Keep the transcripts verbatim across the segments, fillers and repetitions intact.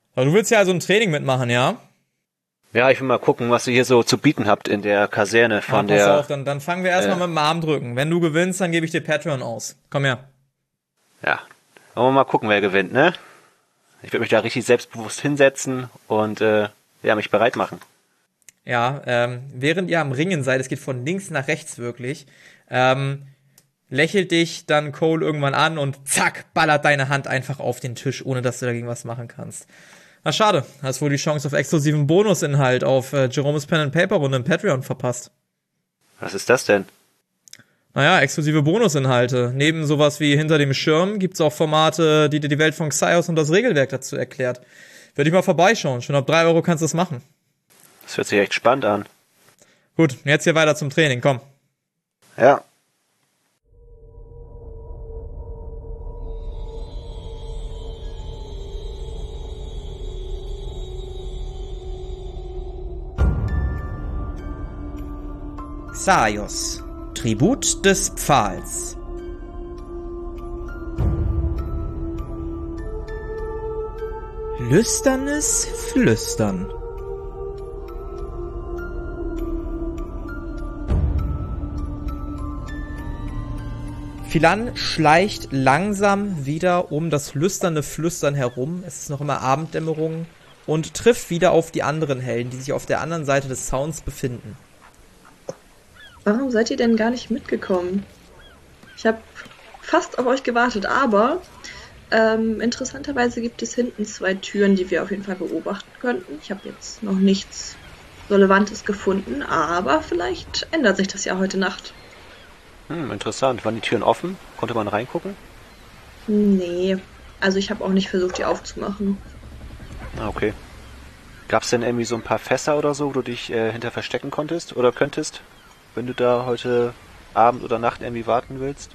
Aber du willst ja also ein Training mitmachen, ja? Ja, ich will mal gucken, was ihr hier so zu bieten habt in der Kaserne von ja, pass der... auf, dann, dann fangen wir erstmal äh, mit dem Arm drücken. Wenn du gewinnst, dann gebe ich dir Patreon aus. Komm her. Ja, wollen wir mal gucken, wer gewinnt, ne? Ich würde mich da richtig selbstbewusst hinsetzen und äh, ja, mich bereit machen. Ja, ähm, während ihr am Ringen seid, es geht von links nach rechts wirklich, ähm, lächelt dich dann Cole irgendwann an und zack, ballert deine Hand einfach auf den Tisch, ohne dass du dagegen was machen kannst. Na schade, hast wohl die Chance auf exklusiven Bonusinhalt auf äh, Jerome's Pen and Paper Runde im Patreon verpasst. Was ist das denn? Naja, exklusive Bonusinhalte. Neben sowas wie Hinter dem Schirm gibt's auch Formate, die dir die Welt von Xaios und das Regelwerk dazu erklärt. Würde ich mal vorbeischauen. Schon ab drei Euro kannst du es machen. Das hört sich echt spannend an. Gut, jetzt hier weiter zum Training, komm. Ja. Xaios, Tribut des Pfahls. Lüsternes Flüstern. Philan schleicht langsam wieder um das lüsterne Flüstern herum. Es ist noch immer Abenddämmerung und trifft wieder auf die anderen Helden, die sich auf der anderen Seite des Zauns befinden. Warum seid ihr denn gar nicht mitgekommen? Ich habe fast auf euch gewartet, aber ähm, interessanterweise gibt es hinten zwei Türen, die wir auf jeden Fall beobachten könnten. Ich habe jetzt noch nichts Relevantes gefunden, aber vielleicht ändert sich das ja heute Nacht. Hm, interessant. Waren die Türen offen? Konnte man reingucken? Nee, also ich habe auch nicht versucht, die aufzumachen. Ah, okay. Gab es denn irgendwie so ein paar Fässer oder so, wo du dich äh, hinter verstecken konntest oder könntest? Wenn du da heute Abend oder Nacht irgendwie warten willst?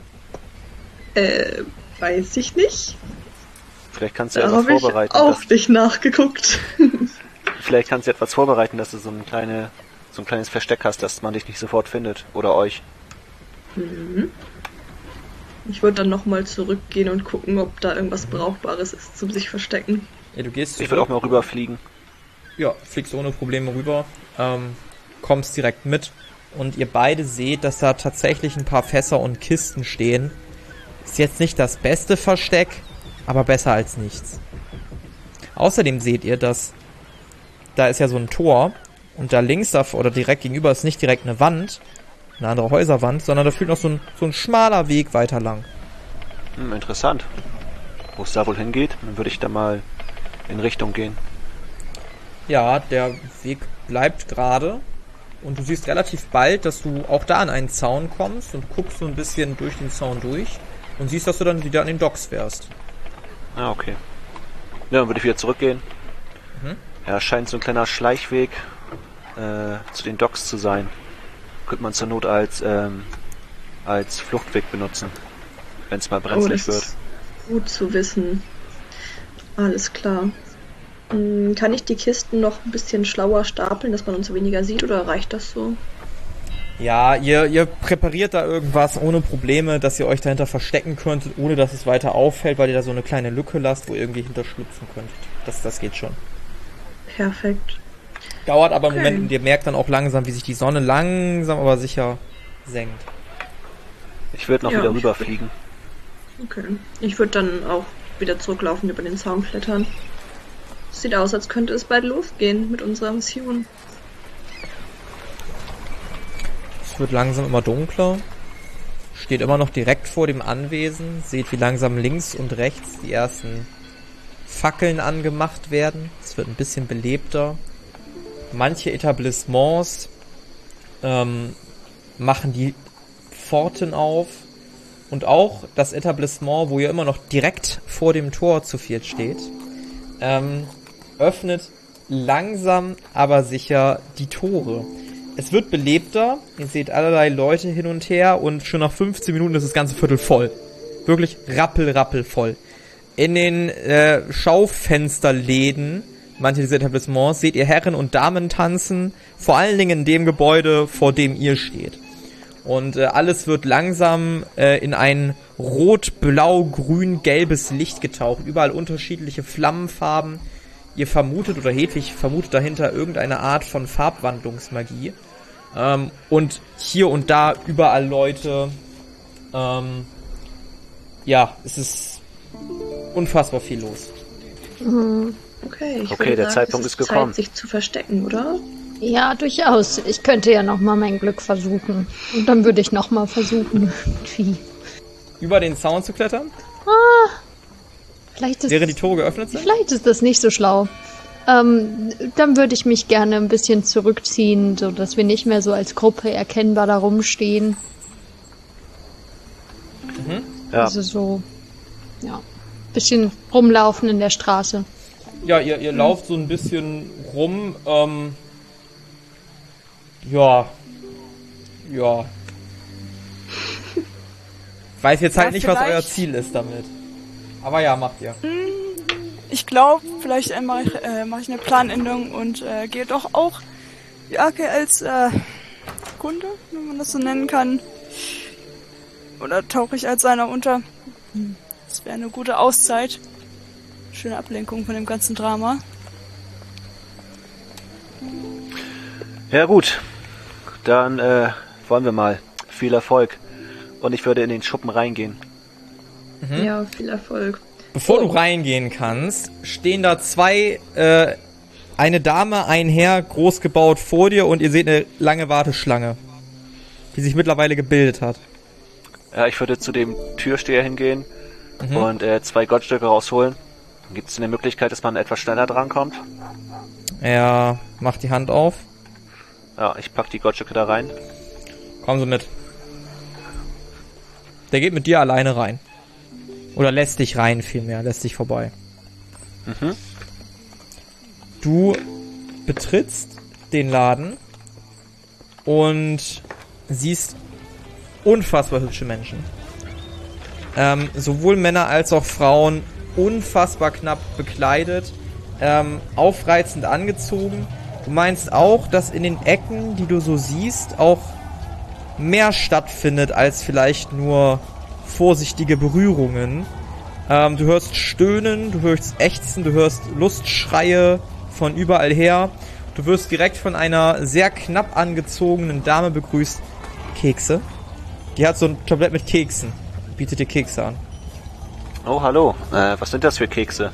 Äh, weiß ich nicht. Vielleicht kannst du ja da etwas vorbereiten. Ich auch dass, nicht nachgeguckt. Vielleicht kannst du etwas vorbereiten, dass du so ein, kleine, so ein kleines Versteck hast, dass man dich nicht sofort findet. Oder euch. Mhm. Ich würde dann nochmal zurückgehen und gucken, ob da irgendwas Brauchbares ist zum sich verstecken. Ja, du gehst zurück. Ich würde auch mal rüberfliegen. Ja, fliegst ohne Probleme rüber. Ähm, kommst direkt mit. Und ihr beide seht, dass da tatsächlich ein paar Fässer und Kisten stehen. Ist jetzt nicht das beste Versteck, aber besser als nichts. Außerdem seht ihr, dass da ist ja so ein Tor und da links da, oder direkt gegenüber ist nicht direkt eine Wand, eine andere Häuserwand, sondern da führt noch so ein, so ein schmaler Weg weiter lang. Hm, interessant. Wo es da wohl hingeht, dann würde ich da mal in Richtung gehen. Ja, der Weg bleibt gerade. Und du siehst relativ bald, dass du auch da an einen Zaun kommst und guckst so ein bisschen durch den Zaun durch und siehst, dass du dann wieder an den Docks wärst. Ah, okay. Ja, dann würde ich wieder zurückgehen. Mhm. Ja, scheint so ein kleiner Schleichweg äh, zu den Docks zu sein. Könnte man zur Not als ähm, als Fluchtweg benutzen, wenn es mal brenzlig oh, das wird. Ist gut zu wissen. Alles klar. Kann ich die Kisten noch ein bisschen schlauer stapeln, dass man uns weniger sieht, oder reicht das so? Ja, ihr, ihr präpariert da irgendwas ohne Probleme, dass ihr euch dahinter verstecken könntet, ohne dass es weiter auffällt, weil ihr da so eine kleine Lücke lasst, wo ihr irgendwie hinterschlüpfen könntet. Das, das geht schon. Perfekt. Dauert aber okay. einen Moment und ihr merkt dann auch langsam, wie sich die Sonne langsam aber sicher senkt. Ich würde noch ja, wieder rüberfliegen. Okay. Ich würde dann auch wieder zurücklaufen, über den Zaun klettern. Sieht aus, als könnte es bald losgehen mit unserer Mission. Es wird langsam immer dunkler. Steht immer noch direkt vor dem Anwesen. Seht, wie langsam links und rechts die ersten Fackeln angemacht werden. Es wird ein bisschen belebter. Manche Etablissements ähm, machen die Pforten auf. Und auch das Etablissement, wo ihr immer noch direkt vor dem Tor zu viert steht, ähm, öffnet langsam, aber sicher die Tore. Es wird belebter, ihr seht allerlei Leute hin und her und schon nach fünfzehn Minuten ist das ganze Viertel voll. Wirklich rappel, rappel voll. In den äh, Schaufensterläden, manche dieser Etablissements, seht ihr Herren und Damen tanzen, vor allen Dingen in dem Gebäude, vor dem ihr steht. Und äh, alles wird langsam äh, in ein rot, blau, grün, gelbes Licht getaucht. Überall unterschiedliche Flammenfarben. ihr vermutet, oder Hedwig vermutet dahinter irgendeine Art von Farbwandlungsmagie. Ähm, und hier und da überall Leute. Ähm, ja, es ist unfassbar viel los. Mhm. Okay, ich Okay, würde der sagen, Zeitpunkt es ist gekommen. Zeit, sich zu verstecken, oder? Ja, durchaus. Ich könnte ja nochmal mein Glück versuchen. Und dann würde ich nochmal versuchen, irgendwie. Über den Zaun zu klettern? Ah, vielleicht ist, Während die Tore geöffnet sind? vielleicht ist das nicht so schlau. Ähm, dann würde ich mich gerne ein bisschen zurückziehen, so dass wir nicht mehr so als Gruppe erkennbar da rumstehen. Mhm. Ja. Also so, ja, bisschen rumlaufen in der Straße. Ja, ihr, ihr lauft so ein bisschen rum, ähm, ja, ja. Ich weiß jetzt halt Ja, nicht, was euer vielleicht- Ziel ist damit. Aber ja, macht ihr. Ich glaube, vielleicht äh, mache ich, äh, mach ich eine Planänderung und äh, gehe doch auch Jake als äh, Kunde, wenn man das so nennen kann. Oder tauche ich als einer unter. Hm, Das wäre eine gute Auszeit. Schöne Ablenkung von dem ganzen Drama. Ja gut, dann äh, wollen wir mal. Viel Erfolg. Und ich würde in den Schuppen reingehen. Mhm. Ja, viel Erfolg. Bevor du reingehen kannst, stehen da zwei, äh, eine Dame, ein Herr, groß gebaut vor dir und ihr seht eine lange Warteschlange, die sich mittlerweile gebildet hat. Ja, ich würde zu dem Türsteher hingehen Mhm. und äh, zwei Goldstücke rausholen. Gibt es eine Möglichkeit, dass man etwas schneller drankommt? Er macht die Hand auf. Ja, ich pack die Goldstücke da rein. Komm so mit. Der geht mit dir alleine rein. Oder lässt dich rein vielmehr, lässt dich vorbei. Mhm. Du betrittst den Laden und siehst unfassbar hübsche Menschen. Ähm, sowohl Männer als auch Frauen unfassbar knapp bekleidet, ähm, aufreizend angezogen. Du meinst auch, dass in den Ecken, die du so siehst, auch mehr stattfindet als vielleicht nur vorsichtige Berührungen. Ähm, du hörst Stöhnen, du hörst Ächzen, du hörst Lustschreie von überall her. Du wirst direkt von einer sehr knapp angezogenen Dame begrüßt. Kekse. Die hat so ein Tablett mit Keksen. Bietet dir Kekse an. Oh, hallo. Äh, was sind das für Kekse?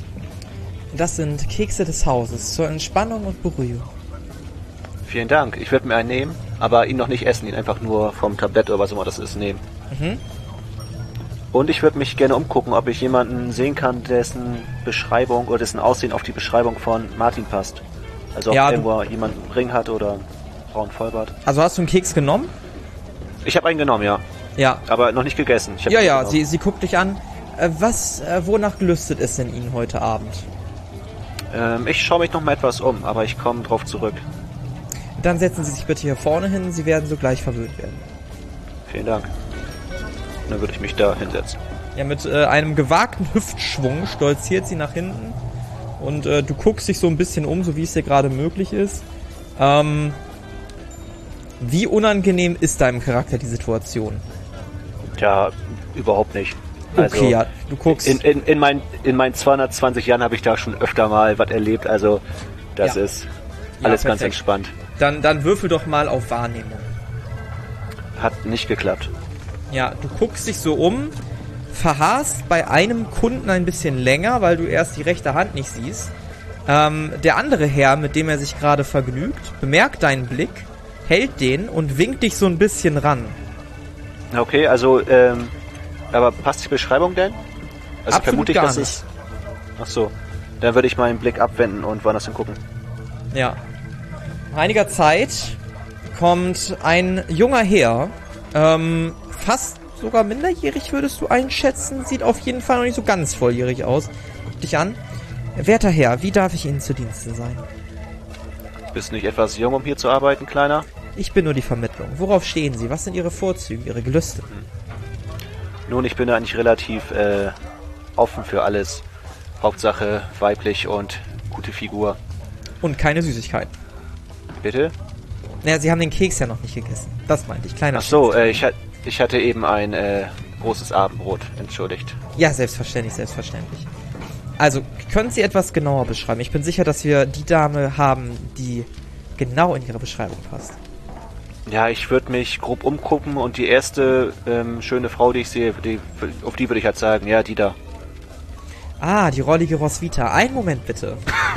Das sind Kekse des Hauses zur Entspannung und Beruhigung. Vielen Dank. Ich würde mir einen nehmen, aber ihn noch nicht essen, ihn einfach nur vom Tablett oder was immer das ist nehmen. Mhm. Und ich würde mich gerne umgucken, ob ich jemanden sehen kann, dessen Beschreibung oder dessen Aussehen auf die Beschreibung von Martin passt. Also ob Ja, du- irgendwo jemand einen Ring hat oder einen braunen Vollbart. Also hast du einen Keks genommen? Ich habe einen genommen, ja. Ja. Aber noch nicht gegessen. Ich hab Ja, ihn ja, genommen. sie, sie guckt dich an. Äh, was, äh, wonach gelüstet es denn Ihnen heute Abend? Ähm, ich schaue mich noch mal etwas um, aber ich komme drauf zurück. Dann setzen Sie sich bitte hier vorne hin, Sie werden sogleich verwöhnt werden. Vielen Dank. Dann würde ich mich da hinsetzen. Ja, mit äh, einem gewagten Hüftschwung stolziert sie nach hinten und äh, du guckst dich so ein bisschen um, so wie es dir gerade möglich ist. Ähm, wie unangenehm ist deinem Charakter die Situation? Ja, überhaupt nicht. Also, Okay, ja, du guckst. In, in, in, mein, in meinen zweihundertzwanzig Jahren habe ich da schon öfter mal was erlebt, also das Ja. ist Ja, alles ganz perfekt. entspannt. Dann, dann würfel doch mal auf Wahrnehmung. Hat nicht geklappt. Ja, du guckst dich so um, verharrst bei einem Kunden ein bisschen länger, weil du erst die rechte Hand nicht siehst. Ähm, der andere Herr, mit dem er sich gerade vergnügt, bemerkt deinen Blick, hält den und winkt dich so ein bisschen ran. Okay, also, ähm, aber passt die Beschreibung denn? Also Absolut vermute ich, gar dass nicht. es... Ach so, dann würde ich meinen Blick abwenden und woanders hingucken. Ja. Nach einiger Zeit kommt ein junger Herr, ähm, fast sogar minderjährig würdest du einschätzen, sieht auf jeden Fall noch nicht so ganz volljährig aus. Guck dich an. Werter Herr, wie darf ich Ihnen zu Diensten sein? Bist nicht etwas jung, um hier zu arbeiten, Kleiner? Ich bin nur die Vermittlung. Worauf stehen Sie? Was sind Ihre Vorzüge, Ihre Gelüste? Nun, ich bin eigentlich relativ äh, offen für alles. Hauptsache weiblich und gute Figur. Und keine Süßigkeiten. Bitte? Naja, Sie haben den Keks ja noch nicht gegessen. Das meinte ich. Kleiner Ach so, Scherz. äh, ich, hat, ich hatte eben ein äh, großes Abendbrot, entschuldigt. Ja, selbstverständlich, selbstverständlich. Also, können Sie etwas genauer beschreiben? Ich bin sicher, dass wir die Dame haben, die genau in Ihre Beschreibung passt. Ja, ich würde mich grob umgucken und die erste ähm, schöne Frau, die ich sehe, die, auf die würde ich halt sagen, ja, die da. Ah, die rollige Roswitha. Einen Moment bitte.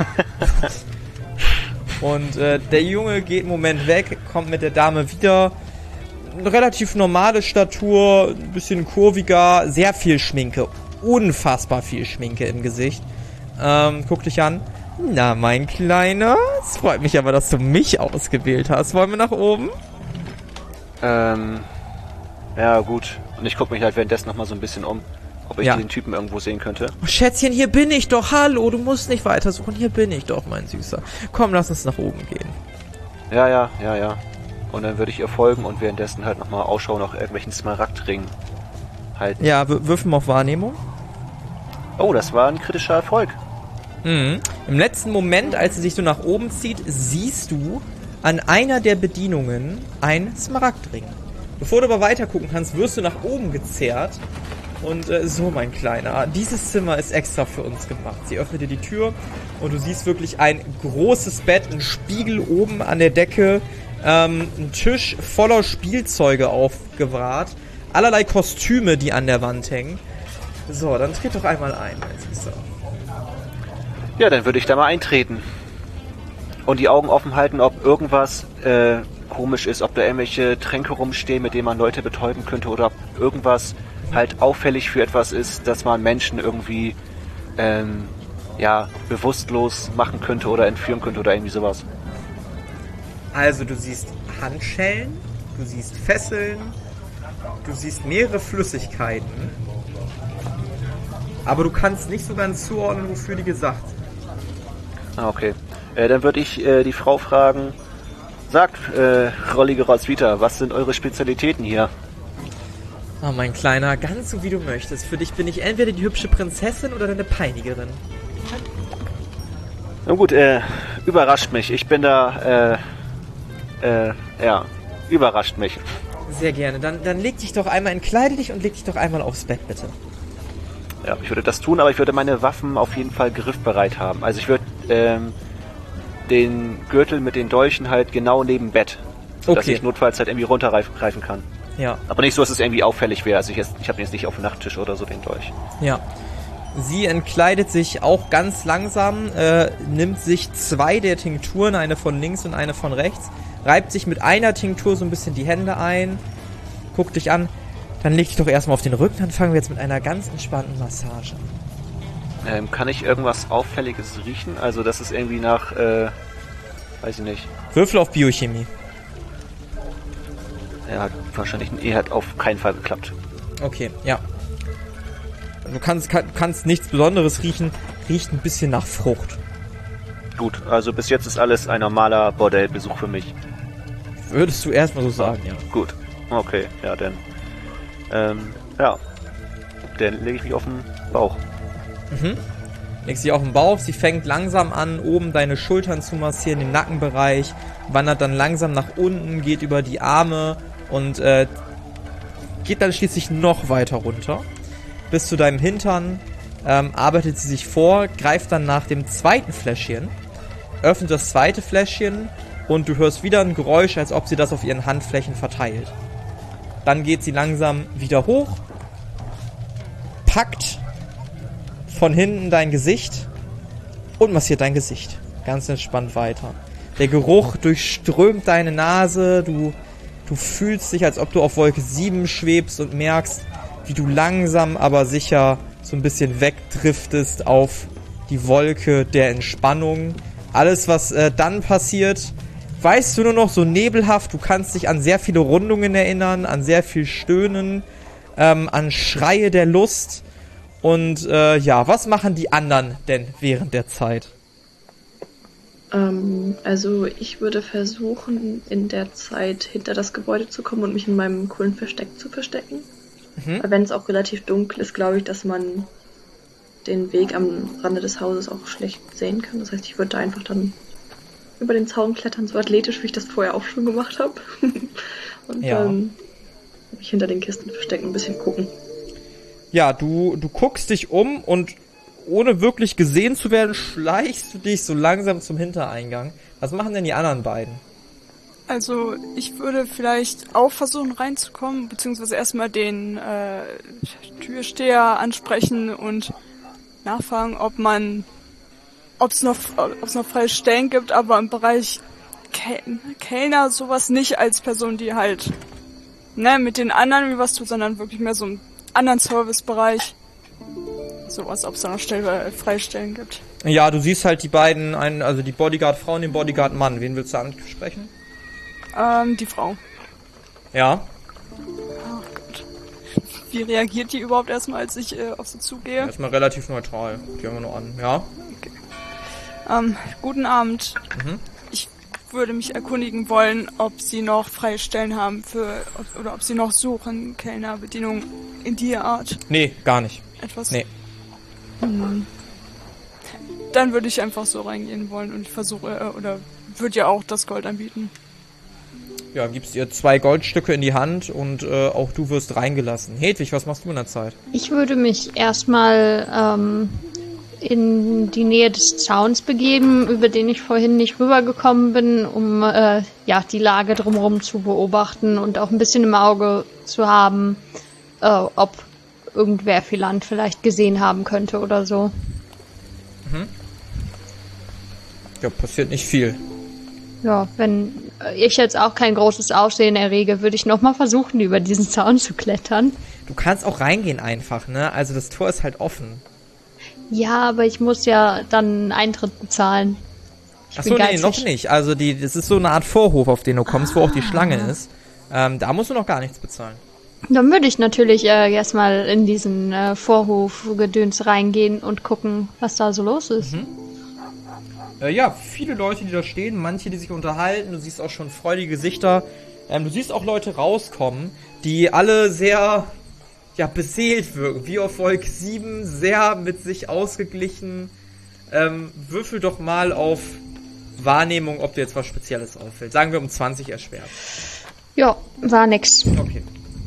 Und äh, der Junge geht einen Moment weg, kommt mit der Dame wieder. Eine relativ normale Statur, ein bisschen kurviger, sehr viel Schminke. Unfassbar viel Schminke im Gesicht. Ähm, guck dich an. Na, mein Kleiner, es freut mich aber, dass du mich ausgewählt hast. Wollen wir nach oben? Ähm, ja, gut. Und ich gucke mich halt währenddessen nochmal so ein bisschen um, ob ich Ja. den Typen irgendwo sehen könnte. Oh, Schätzchen, hier bin ich doch. Hallo, du musst nicht weitersuchen. Hier bin ich doch, mein Süßer. Komm, lass uns nach oben gehen. Ja, ja, ja, ja. Und dann würde ich ihr folgen und währenddessen halt nochmal Ausschau nach irgendwelchen Smaragdringen halten. Ja, w- würfen wir auf Wahrnehmung. Oh, das war ein kritischer Erfolg. Mhm. Im letzten Moment, als sie sich so nach oben zieht, siehst du an einer der Bedienungen ein Smaragdring. Bevor du aber weiter gucken kannst, wirst du nach oben gezerrt. Und äh, so, mein Kleiner, dieses Zimmer ist extra für uns gemacht. Sie öffnet dir die Tür und du siehst wirklich ein großes Bett, ein Spiegel oben an der Decke, ähm, ein Tisch voller Spielzeuge aufgewahrt, allerlei Kostüme, die an der Wand hängen. So, dann tritt doch einmal ein, mein Süßer. Ja, dann würde ich da mal eintreten. Und die Augen offen halten, ob irgendwas äh, komisch ist, ob da irgendwelche Tränke rumstehen, mit denen man Leute betäuben könnte oder ob irgendwas halt auffällig für etwas ist, dass man Menschen irgendwie ähm, ja, bewusstlos machen könnte oder entführen könnte oder irgendwie sowas. Also du siehst Handschellen, du siehst Fesseln, du siehst mehrere Flüssigkeiten, aber du kannst nicht so ganz zuordnen, wofür die gesagt sind. Ah, okay. Äh, dann würde ich äh, die Frau fragen, sagt, äh, rollige Roswitha, was sind eure Spezialitäten hier? Oh, mein Kleiner, ganz so wie du möchtest. Für dich bin ich entweder die hübsche Prinzessin oder deine Peinigerin. Na gut, äh, überrascht mich. Ich bin da, äh, äh, ja, überrascht mich. Sehr gerne. Dann, dann leg dich doch einmal, entkleide dich und leg dich doch einmal aufs Bett, bitte. Ja, ich würde das tun, aber ich würde meine Waffen auf jeden Fall griffbereit haben. Also ich würde, ähm, den Gürtel mit den Dolchen halt genau neben Bett. Sodass Okay. ich notfalls halt irgendwie runtergreifen kann. Ja, Aber nicht so, dass es irgendwie auffällig wäre. Also ich, jetzt, ich habe jetzt nicht auf dem Nachttisch oder so den Dolch. ja. Sie entkleidet sich auch ganz langsam, äh, nimmt sich zwei der Tinkturen, eine von links und eine von rechts, reibt sich mit einer Tinktur so ein bisschen die Hände ein, guckt dich an, dann leg dich doch erstmal auf den Rücken, dann fangen wir jetzt mit einer ganz entspannten Massage an. Ähm, kann ich irgendwas Auffälliges riechen? Also das ist irgendwie nach, äh, weiß ich nicht. Würfel auf Biochemie. Er hat wahrscheinlich ein E hat auf keinen Fall geklappt. Okay, ja. Du kannst, kann, kannst nichts Besonderes riechen, riecht ein bisschen nach Frucht. Gut, also bis jetzt ist alles ein normaler Bordellbesuch für mich. Würdest du erstmal so sagen, ja. Gut, okay, ja dann. Ähm, ja. Dann lege ich mich auf den Bauch. Mhm. Legst sie auf den Bauch, sie fängt langsam an, oben deine Schultern zu massieren, den Nackenbereich, wandert dann langsam nach unten, geht über die Arme und äh, geht dann schließlich noch weiter runter. Bis zu deinem Hintern, ähm, arbeitet sie sich vor, greift dann nach dem zweiten Fläschchen, öffnet das zweite Fläschchen und du hörst wieder ein Geräusch, als ob sie das auf ihren Handflächen verteilt. Dann geht sie langsam wieder hoch, packt von hinten dein Gesicht und massiert dein Gesicht. Ganz entspannt weiter. Der Geruch durchströmt deine Nase, du, du fühlst dich, als ob du auf Wolke sieben schwebst und merkst, wie du langsam, aber sicher so ein bisschen wegdriftest auf die Wolke der Entspannung. Alles, was äh, dann passiert, weißt du nur noch so nebelhaft. Du kannst dich an sehr viele Rundungen erinnern, an sehr viel Stöhnen, ähm, an Schreie der Lust. Und äh, ja, was machen die anderen denn während der Zeit? Ähm, also ich würde versuchen, in der Zeit hinter das Gebäude zu kommen und mich in meinem coolen Versteck zu verstecken. Mhm. Weil wenn es auch relativ dunkel ist, glaube ich, dass man den Weg am Rande des Hauses auch schlecht sehen kann. Das heißt, ich würde da einfach dann über den Zaun klettern, so athletisch, wie ich das vorher auch schon gemacht habe. Und Ja. ähm, mich hinter den Kisten verstecken, ein bisschen gucken. Ja, du, du guckst dich um und ohne wirklich gesehen zu werden, schleichst du dich so langsam zum Hintereingang. Was machen denn die anderen beiden? Also, ich würde vielleicht auch versuchen reinzukommen, beziehungsweise erstmal den äh, Türsteher ansprechen und nachfragen, ob man, ob es noch, ob es noch freie Stellen gibt, aber im Bereich Kel Kellner sowas nicht als Person, die halt, ne, mit den anderen wie was tut, sondern wirklich mehr so einen anderen Servicebereich. Sowas, ob es da noch Stell äh, freie Stellen gibt. Ja, du siehst halt die beiden, einen, also die Bodyguard-Frau und den Bodyguard-Mann. Wen willst du ansprechen? Ähm, die Frau. Ja. Oh Gott. Wie reagiert die überhaupt erstmal, als ich äh, auf sie zugehe? Erstmal relativ neutral. Die haben wir nur an, ja. Okay. Ähm, guten Abend. Mhm. Ich würde mich erkundigen wollen, ob Sie noch freie Stellen haben für, ob, oder ob Sie noch suchen, Kellner, Bedienung in die Art. Nee, gar nicht. Etwas? Nee. Hm. Dann würde ich einfach so reingehen wollen und ich versuche, äh, oder würde ja auch das Gold anbieten. Ja, gibst ihr zwei Goldstücke in die Hand und äh, auch du wirst reingelassen. Hedwig, was machst du in der Zeit? Ich würde mich erstmal ähm, in die Nähe des Zauns begeben, über den ich vorhin nicht rübergekommen bin, um äh, ja die Lage drumherum zu beobachten und auch ein bisschen im Auge zu haben, äh, ob irgendwer Philant vielleicht gesehen haben könnte oder so. Mhm. Ja, passiert nicht viel. Ja, wenn ich jetzt auch kein großes Aufsehen errege, würde ich nochmal versuchen, über diesen Zaun zu klettern. Du kannst auch reingehen einfach, ne? Also das Tor ist halt offen. Ja, aber ich muss ja dann Eintritt bezahlen. Ich Achso, nee, noch nicht. Also die, das ist so eine Art Vorhof, auf den du kommst, ah. wo auch die Schlange ist. Ähm, da musst du noch gar nichts bezahlen. Dann würde ich natürlich äh, erstmal in diesen äh, Vorhof-Gedöns reingehen und gucken, was da so los ist. Mhm. Äh, ja, viele Leute, die da stehen, manche, die sich unterhalten. Du siehst auch schon freudige Gesichter. Ähm, du siehst auch Leute rauskommen, die alle sehr, ja, beseelt wirken. Wie auf Volk sieben, sehr mit sich ausgeglichen. Ähm, würfel doch mal auf Wahrnehmung, ob dir jetzt was Spezielles auffällt. Sagen wir um zwanzig erschwert. Ja, war nix. Okay.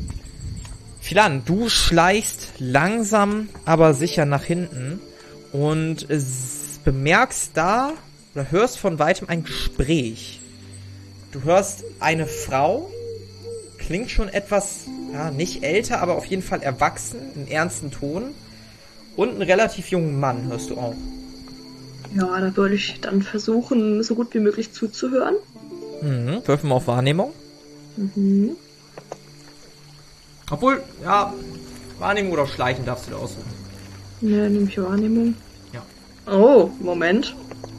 Philan, du schleichst langsam, aber sicher nach hinten und es bemerkst da oder hörst von weitem ein Gespräch. Du hörst eine Frau, klingt schon etwas, ja, nicht älter, aber auf jeden Fall erwachsen, in ernsten Ton. Und einen relativ jungen Mann hörst du auch. Ja, da würde ich dann versuchen, so gut wie möglich zuzuhören. Mhm, würfeln wir auf Wahrnehmung. Mhm. Obwohl, ja, Wahrnehmung oder Schleichen darfst du dir aussuchen. Ne, nehme ich Wahrnehmung. Ja. Oh, Moment.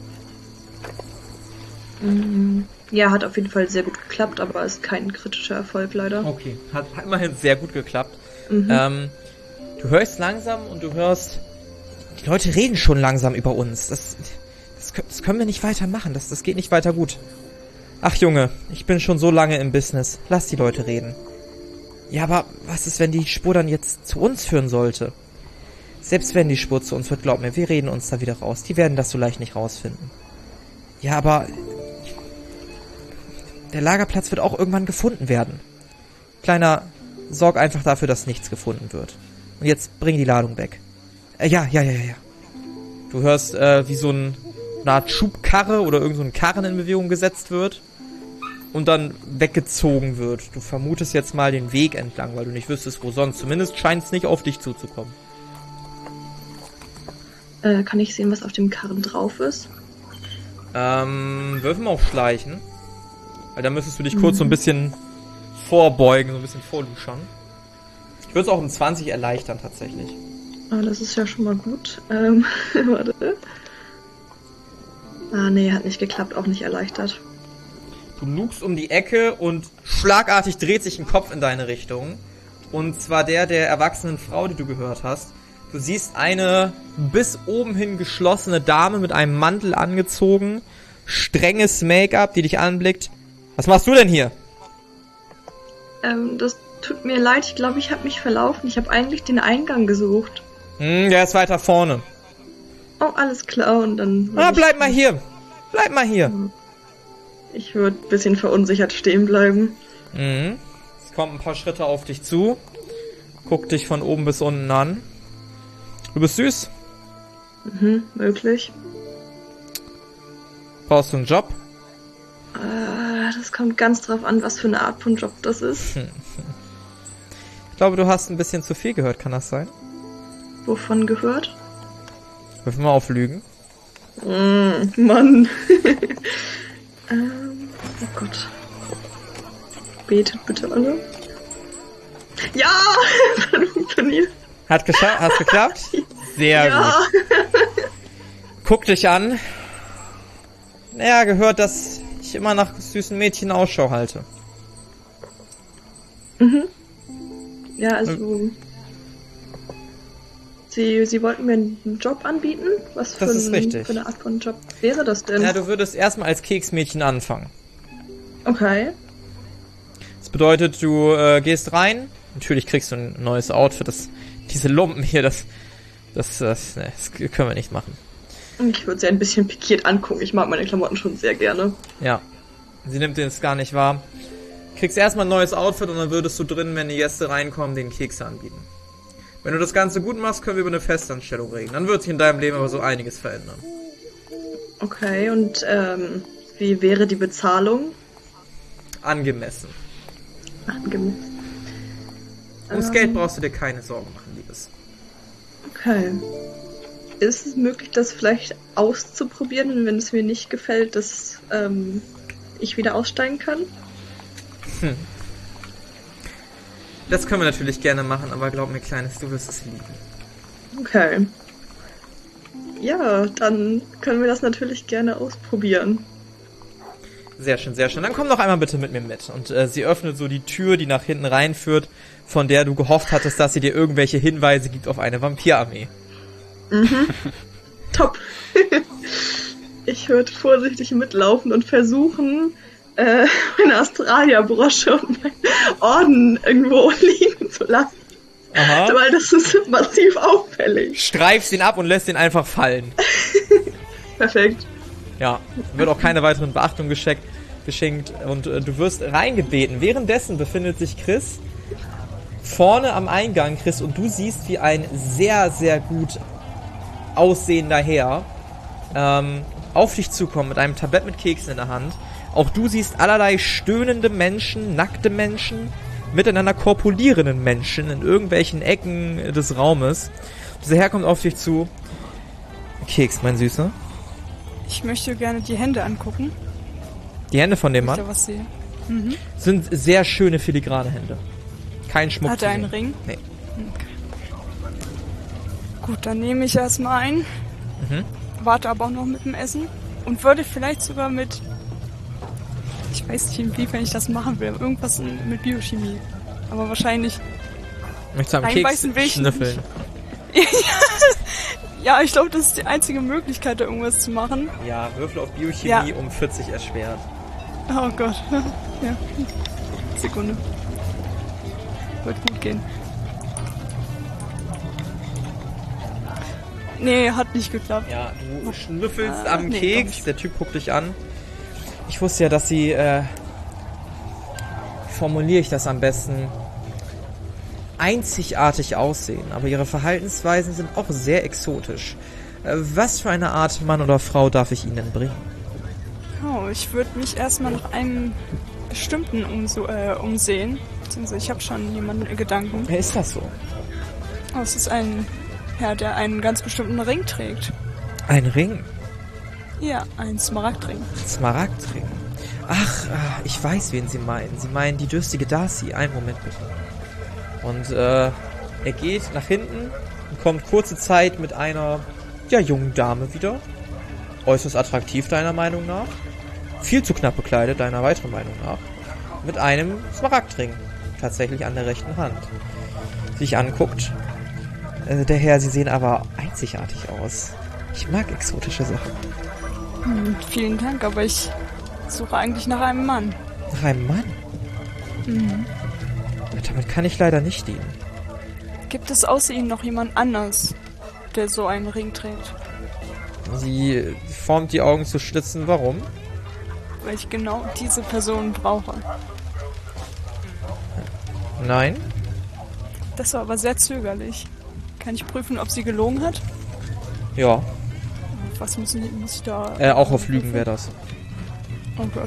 Mhm. Ja, hat auf jeden Fall sehr gut geklappt, aber ist kein kritischer Erfolg leider. Okay, hat, hat immerhin sehr gut geklappt. Mhm. Ähm, du hörst langsam und du hörst, die Leute reden schon langsam über uns. Das, das, das können wir nicht weitermachen, das, das geht nicht weiter gut. Ach Junge, ich bin schon so lange im Business, lass die Leute reden. Ja, aber was ist, wenn die Spur dann jetzt zu uns führen sollte? Selbst wenn die Spur zu uns führt, glaub mir, wir reden uns da wieder raus. Die werden das so leicht nicht rausfinden. Ja, aber der Lagerplatz wird auch irgendwann gefunden werden. Kleiner, sorg einfach dafür, dass nichts gefunden wird. Und jetzt bring die Ladung weg. Äh, ja, ja, ja, ja. Du hörst, äh, wie so ein, eine Art Schubkarre oder irgend so ein Karren in Bewegung gesetzt wird und dann weggezogen wird. Du vermutest jetzt mal den Weg entlang, weil du nicht wüsstest, wo sonst. Zumindest scheint es nicht auf dich zuzukommen. Äh, kann ich sehen, was auf dem Karren drauf ist? Ähm, würfen wir auf Schleichen. Weil da müsstest du dich kurz mhm. so ein bisschen vorbeugen, so ein bisschen vorluschern. Ich würde es auch um zwanzig erleichtern, tatsächlich. Ah, das ist ja schon mal gut. Ähm, warte. Ah, nee, hat nicht geklappt, auch nicht erleichtert. Du lugst um die Ecke und schlagartig dreht sich ein Kopf in deine Richtung. Und zwar der der erwachsenen Frau, die du gehört hast. Du siehst eine bis oben hin geschlossene Dame mit einem Mantel angezogen, strenges Make-up, die dich anblickt. Was machst du denn hier? Ähm, das tut mir leid, ich glaube, ich habe mich verlaufen. Ich habe eigentlich den Eingang gesucht. Hm, der ist weiter vorne. Oh, alles klar, und dann... Ah, bleib mal hier. Bleib mal hier. Ich würde ein bisschen verunsichert stehen bleiben. Mhm. Es kommt ein paar Schritte auf dich zu. Guck dich von oben bis unten an. Du bist süß. Mhm, möglich. Brauchst du einen Job? Äh, das kommt ganz drauf an, was für eine Art von Job das ist. Ich glaube, du hast ein bisschen zu viel gehört, kann das sein? Wovon gehört? Wirf mal auf Lügen. Mm, Mann. ähm, oh Gott. Betet bitte alle. Ja! Hat funktioniert. Hat geschafft? Hast geklappt? Sehr Ja. gut. Guck dich an. Naja, gehört, dass ich immer nach süßen Mädchen Ausschau halte. Mhm. Ja, also... Sie, Sie wollten mir einen Job anbieten? Was für, Das ist ein, richtig. für eine Art von Job wäre das denn? Ja, du würdest erstmal als Keksmädchen anfangen. Okay. Das bedeutet, du äh, gehst rein. Natürlich kriegst du ein neues Outfit. Das, diese Lumpen hier, das, das, das, ne, das können wir nicht machen. Ich würde sie ein bisschen pikiert angucken. Ich mag meine Klamotten schon sehr gerne. Ja. Sie nimmt den jetzt gar nicht wahr. Kriegst erstmal ein neues Outfit und dann würdest du drinnen, wenn die Gäste reinkommen, den Kekse anbieten. Wenn du das Ganze gut machst, können wir über eine Festanstellung reden. Dann wird sich in deinem Leben aber so einiges verändern. Okay, und ähm, wie wäre die Bezahlung? Angemessen. Angemessen. Ums Ähm. Geld brauchst du dir keine Sorgen machen, Liebes. Okay. Ist es möglich, das vielleicht auszuprobieren und wenn es mir nicht gefällt, dass ähm, ich wieder aussteigen kann? Hm. Das können wir natürlich gerne machen, aber glaub mir, Kleines, du wirst es lieben. Okay. Ja, dann können wir das natürlich gerne ausprobieren. Sehr schön, sehr schön. Dann komm doch einmal bitte mit mir mit. Und äh, sie öffnet so die Tür, die nach hinten reinführt, von der du gehofft hattest, dass sie dir irgendwelche Hinweise gibt auf eine Vampirarmee. Mhm. Top. Ich würde vorsichtig mitlaufen und versuchen, äh, meine Astralia-Brosche und meinen Orden irgendwo liegen zu lassen. Aha. Weil das ist massiv auffällig. Streifst ihn ab und lässt ihn einfach fallen. Perfekt. Ja, wird auch keine weiteren Beachtung geschenkt, geschenkt und äh, du wirst reingebeten. Währenddessen befindet sich Chris vorne am Eingang, Chris, und du siehst, wie ein sehr, sehr gut aussehender Herr ähm, auf dich zukommt mit einem Tablett mit Keksen in der Hand. Auch du siehst allerlei stöhnende Menschen, nackte Menschen, miteinander korpulierenden Menschen in irgendwelchen Ecken des Raumes. Dieser Herr kommt auf dich zu. Keks, mein Süßer. Ich möchte gerne die Hände angucken. Die Hände von dem Ich Mann da was sehe. Mhm. sind sehr schöne filigrane Hände. Kein Schmuck. Hat zu er einen sehen. Ring? Nee. Gut, dann nehme ich erstmal ein. Mhm. Warte aber auch noch mit dem Essen. Und würde vielleicht sogar mit... Ich weiß nicht, inwiefern ich das machen will. Irgendwas in, mit Biochemie. Aber wahrscheinlich... Möchtest du am Keks Reinbeißen will ich schnüffeln? Ja, ich glaube, das ist die einzige Möglichkeit, da irgendwas zu machen. Ja, Würfel auf Biochemie Ja. um vierzig erschwert. Oh Gott. Ja. Sekunde. Wird gut gehen. Nee, hat nicht geklappt. Ja, du schnüffelst Äh, am nee, Keks. glaub ich. Der Typ guckt dich an. Ich wusste ja, dass sie, äh, wie formuliere ich das am besten, einzigartig aussehen, aber ihre Verhaltensweisen sind auch sehr exotisch. Äh, was für eine Art Mann oder Frau darf ich Ihnen denn bringen? Oh, ich würde mich erstmal nach einem bestimmten umso, äh, umsehen. Beziehungsweise ich habe schon jemanden in Gedanken. Wer ist das so? Oh, es ist ein Herr, der einen ganz bestimmten Ring trägt. Ein Ring. Ja, ein Smaragdring. Smaragdring. Ach, ah, ich weiß, wen Sie meinen. Sie meinen die dürstige Darcy. Einen Moment bitte. Und äh, er geht nach hinten und kommt kurze Zeit mit einer, ja, jungen Dame wieder. Äußerst attraktiv, deiner Meinung nach. Viel zu knapp bekleidet, deiner weiteren Meinung nach. Mit einem Smaragdring. Tatsächlich an der rechten Hand. Sich anguckt. Äh, der Herr, Sie sehen aber einzigartig aus. Ich mag exotische Sachen. Hm, vielen Dank, aber ich suche eigentlich nach einem Mann. Nach einem Mann? Mhm. Damit kann ich leider nicht dienen. Gibt es außer Ihnen noch jemand anders, der so einen Ring trägt? Sie formt die Augen zu Schlitzen. Warum? Weil ich genau diese Person brauche. Ja. Was muss ich, muss ich da... Äh, auch auf Lügen wäre das. Oh Gott.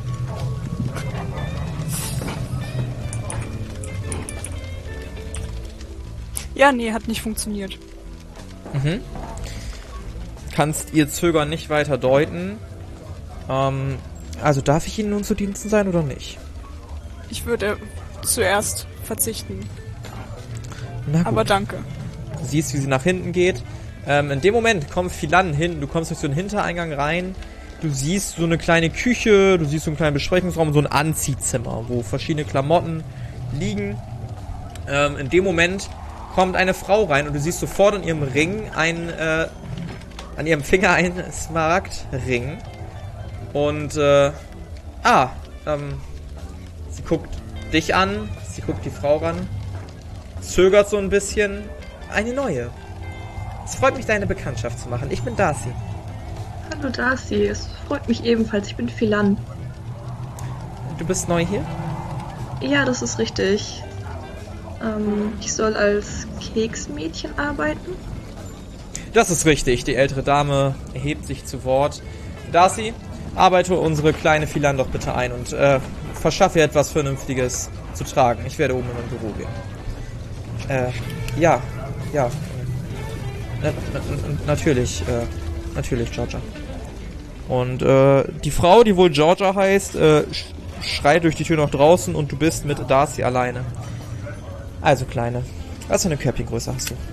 Ja, nee, hat nicht funktioniert. Mhm. Kannst ihr Zögern nicht weiter deuten. Ähm, also darf ich Ihnen nun zu Diensten sein oder nicht? Ich würde zuerst verzichten. Na gut. Aber danke. Du siehst, wie sie nach hinten geht. Ähm, in dem Moment kommt Philan hin. Du kommst durch so einen Hintereingang rein. Du siehst so eine kleine Küche, du siehst so einen kleinen Besprechungsraum, so ein Anziehzimmer, wo verschiedene Klamotten liegen. Ähm, in dem Moment kommt eine Frau rein und du siehst sofort an ihrem Ring ein, äh, an ihrem Finger einen Smaragdring. Und, äh, ah, ähm, sie guckt dich an, sie guckt die Frau ran, zögert so ein bisschen. Eine neue. Es freut mich, deine Bekanntschaft zu machen. Ich bin Darcy. Hallo Darcy, es freut mich ebenfalls. Ich bin Philan. Du bist neu hier? Ja, das ist richtig. Ähm, ich soll als Keksmädchen arbeiten. Das ist richtig. Die ältere Dame erhebt sich zu Wort. Darcy, arbeite unsere kleine Philan doch bitte ein und äh, verschaffe ihr etwas Vernünftiges zu tragen. Ich werde oben in mein Büro gehen. Äh, ja, ja. Na, na, na, natürlich, äh, natürlich, Georgia. Und äh, die Frau, die wohl Georgia heißt, äh, sch- schreit durch die Tür nach draußen und du bist mit Darcy alleine. Also, Kleine, was für eine Körbchengröße hast du?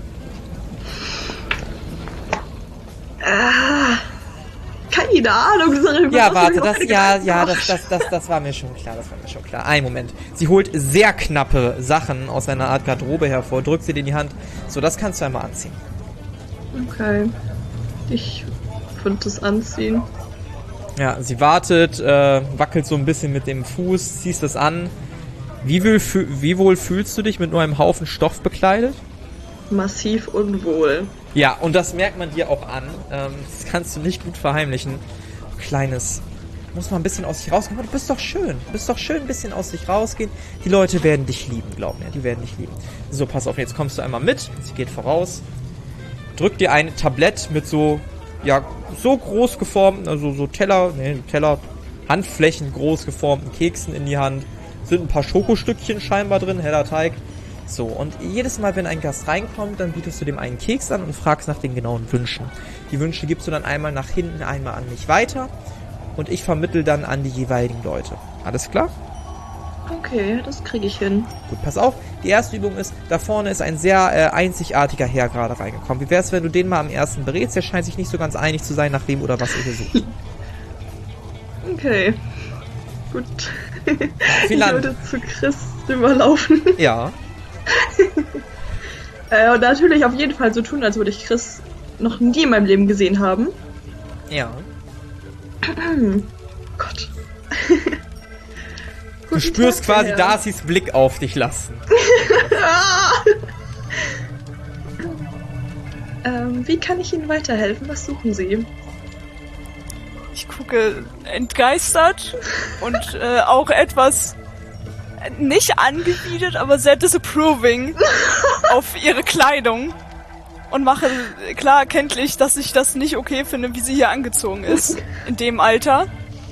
Ah, keine Ahnung. Sorry, Ja, was warte, ich das, heute ja, gemacht ja, habe. das, das, das, das war mir schon klar, das war mir schon klar. Einen Moment. Sie holt sehr knappe Sachen aus einer Art Garderobe hervor, drückt sie dir in die Hand. So, das kannst du einmal anziehen. Okay. Ich würde das anziehen. Ja, sie wartet, äh, wackelt so ein bisschen mit dem Fuß, ziehst es an. Wie wohl, fü- wie wohl fühlst du dich mit nur einem Haufen Stoff bekleidet? Massiv unwohl. Ja, und das merkt man dir auch an. Ähm, das kannst du nicht gut verheimlichen. Kleines, muss mal ein bisschen aus sich rausgehen. Aber du bist doch schön. Du bist doch schön ein bisschen aus sich rausgehen. Die Leute werden dich lieben, glaub mir. Die werden dich lieben. So, pass auf, jetzt kommst du einmal mit. Sie geht voraus. Drückt dir ein Tablett mit so, ja, so groß geformten, also so Teller, ne, Teller, Handflächen groß geformten Keksen in die Hand. Sind ein paar Schokostückchen scheinbar drin, heller Teig. So, und jedes Mal, wenn ein Gast reinkommt, dann bietest du dem einen Keks an und fragst nach den genauen Wünschen. Die Wünsche gibst du dann einmal nach hinten, einmal an mich weiter und ich vermittel dann an die jeweiligen Leute. Alles klar? Okay, das kriege ich hin. Gut, pass auf. Die erste Übung ist, da vorne ist ein sehr äh, einzigartiger Herr gerade reingekommen. Wie wär's, wenn du den mal am ersten berätst? Der scheint sich nicht so ganz einig zu sein, nach wem oder was ihr hier sucht. Okay. Gut. Viel Ich Land. würde zu Chris rüberlaufen. Ja. äh, und natürlich auf jeden Fall so tun, als würde ich Chris noch nie in meinem Leben gesehen haben. Ja. Gott. Du spürst quasi Darcys Blick auf dich lassen. ähm, wie kann ich Ihnen weiterhelfen? Was suchen Sie? Ich gucke entgeistert und äh, auch etwas äh, nicht angewidert, aber sehr disapproving auf ihre Kleidung und mache klar erkenntlich, dass ich das nicht okay finde, wie sie hier angezogen ist in dem Alter.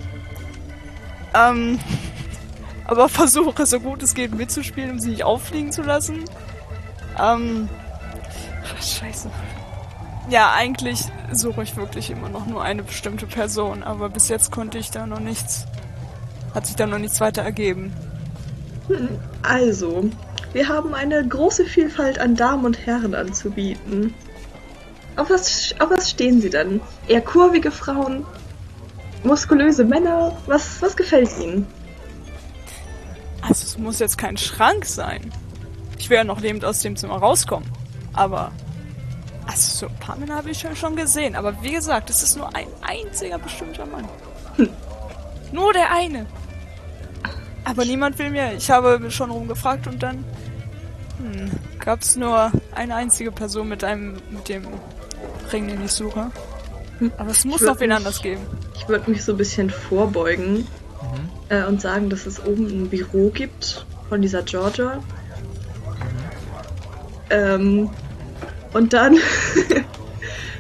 Ähm, aber versuche so gut es geht mitzuspielen, um sie nicht auffliegen zu lassen. Ähm, Scheiße. Ja, eigentlich suche ich wirklich immer noch nur eine bestimmte Person, aber bis jetzt konnte ich da noch nichts, hat sich da noch nichts weiter ergeben. Also, wir haben eine große Vielfalt an Damen und Herren anzubieten. Auf was, auf was stehen Sie denn? Eher kurvige Frauen? Muskulöse Männer? Was, was gefällt Ihnen? Also es muss jetzt kein Schrank sein. Ich will ja noch lebend aus dem Zimmer rauskommen. Aber, also so ein paar Männer habe ich schon gesehen. Aber wie gesagt, es ist nur ein einziger bestimmter Mann. Hm. Nur der eine. Aber niemand will mir. Ich habe schon rumgefragt und dann hm, gab es nur eine einzige Person mit einem, mit dem Ring, den ich suche. Aber es muss noch wen anders geben. Ich würde mich so ein bisschen vorbeugen Mhm. äh, und sagen, dass es oben ein Büro gibt von dieser Georgia. Mhm. Ähm, und dann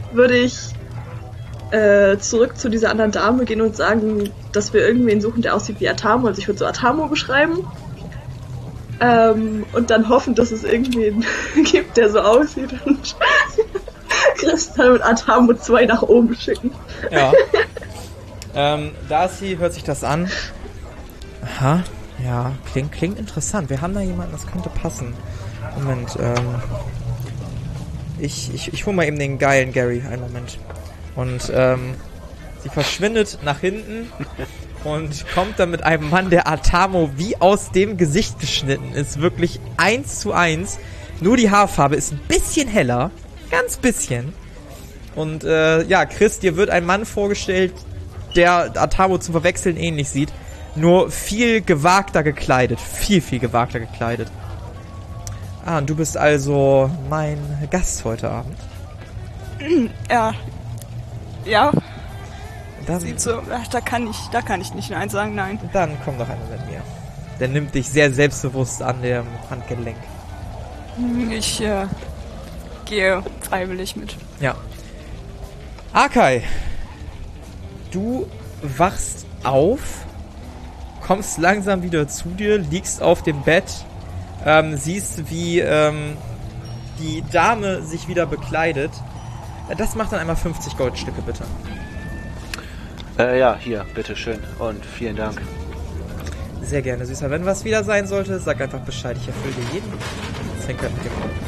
würde ich äh, zurück zu dieser anderen Dame gehen und sagen, dass wir irgendwen suchen, der aussieht wie Atamo. Also ich würde so Atamo beschreiben. Ähm, und dann hoffen, dass es irgendwen gibt, der so aussieht und Chris dann mit Atamo zwei nach oben schicken. Ja. ähm, Darcy hört sich das an. Aha, ja, klingt, klingt interessant. Wir haben da jemanden, das könnte passen. Moment, ähm... Ich, ich, ich hole mal eben den geilen Gary, einen Moment. Und ähm, sie verschwindet nach hinten und kommt dann mit einem Mann, der Atamo wie aus dem Gesicht geschnitten ist. Wirklich eins zu eins. Nur die Haarfarbe ist ein bisschen heller. Ganz bisschen. Und äh, ja, Chris, dir wird ein Mann vorgestellt, der Atamo zum Verwechseln ähnlich sieht. Nur viel gewagter gekleidet. Viel, viel gewagter gekleidet. Ah, und du bist also mein Gast heute Abend. Ja. Ja. Dann, Sieht so, ach, da kann ich, da kann ich nicht Nein sagen, nein. dann komm doch einmal mit mir. Der nimmt dich sehr selbstbewusst an dem Handgelenk. Ich äh, gehe freiwillig mit. Ja. Akai, du wachst auf, kommst langsam wieder zu dir, liegst auf dem Bett, ähm, siehst, wie ähm, die Dame sich wieder bekleidet. Das macht dann einmal fünfzig Goldstücke, bitte. Äh, ja, hier, bitteschön. Und vielen Dank. Sehr gerne, Süßer. Wenn was wieder sein sollte, sag einfach Bescheid. Ich erfülle dir jeden Zwinker mit dem Auge.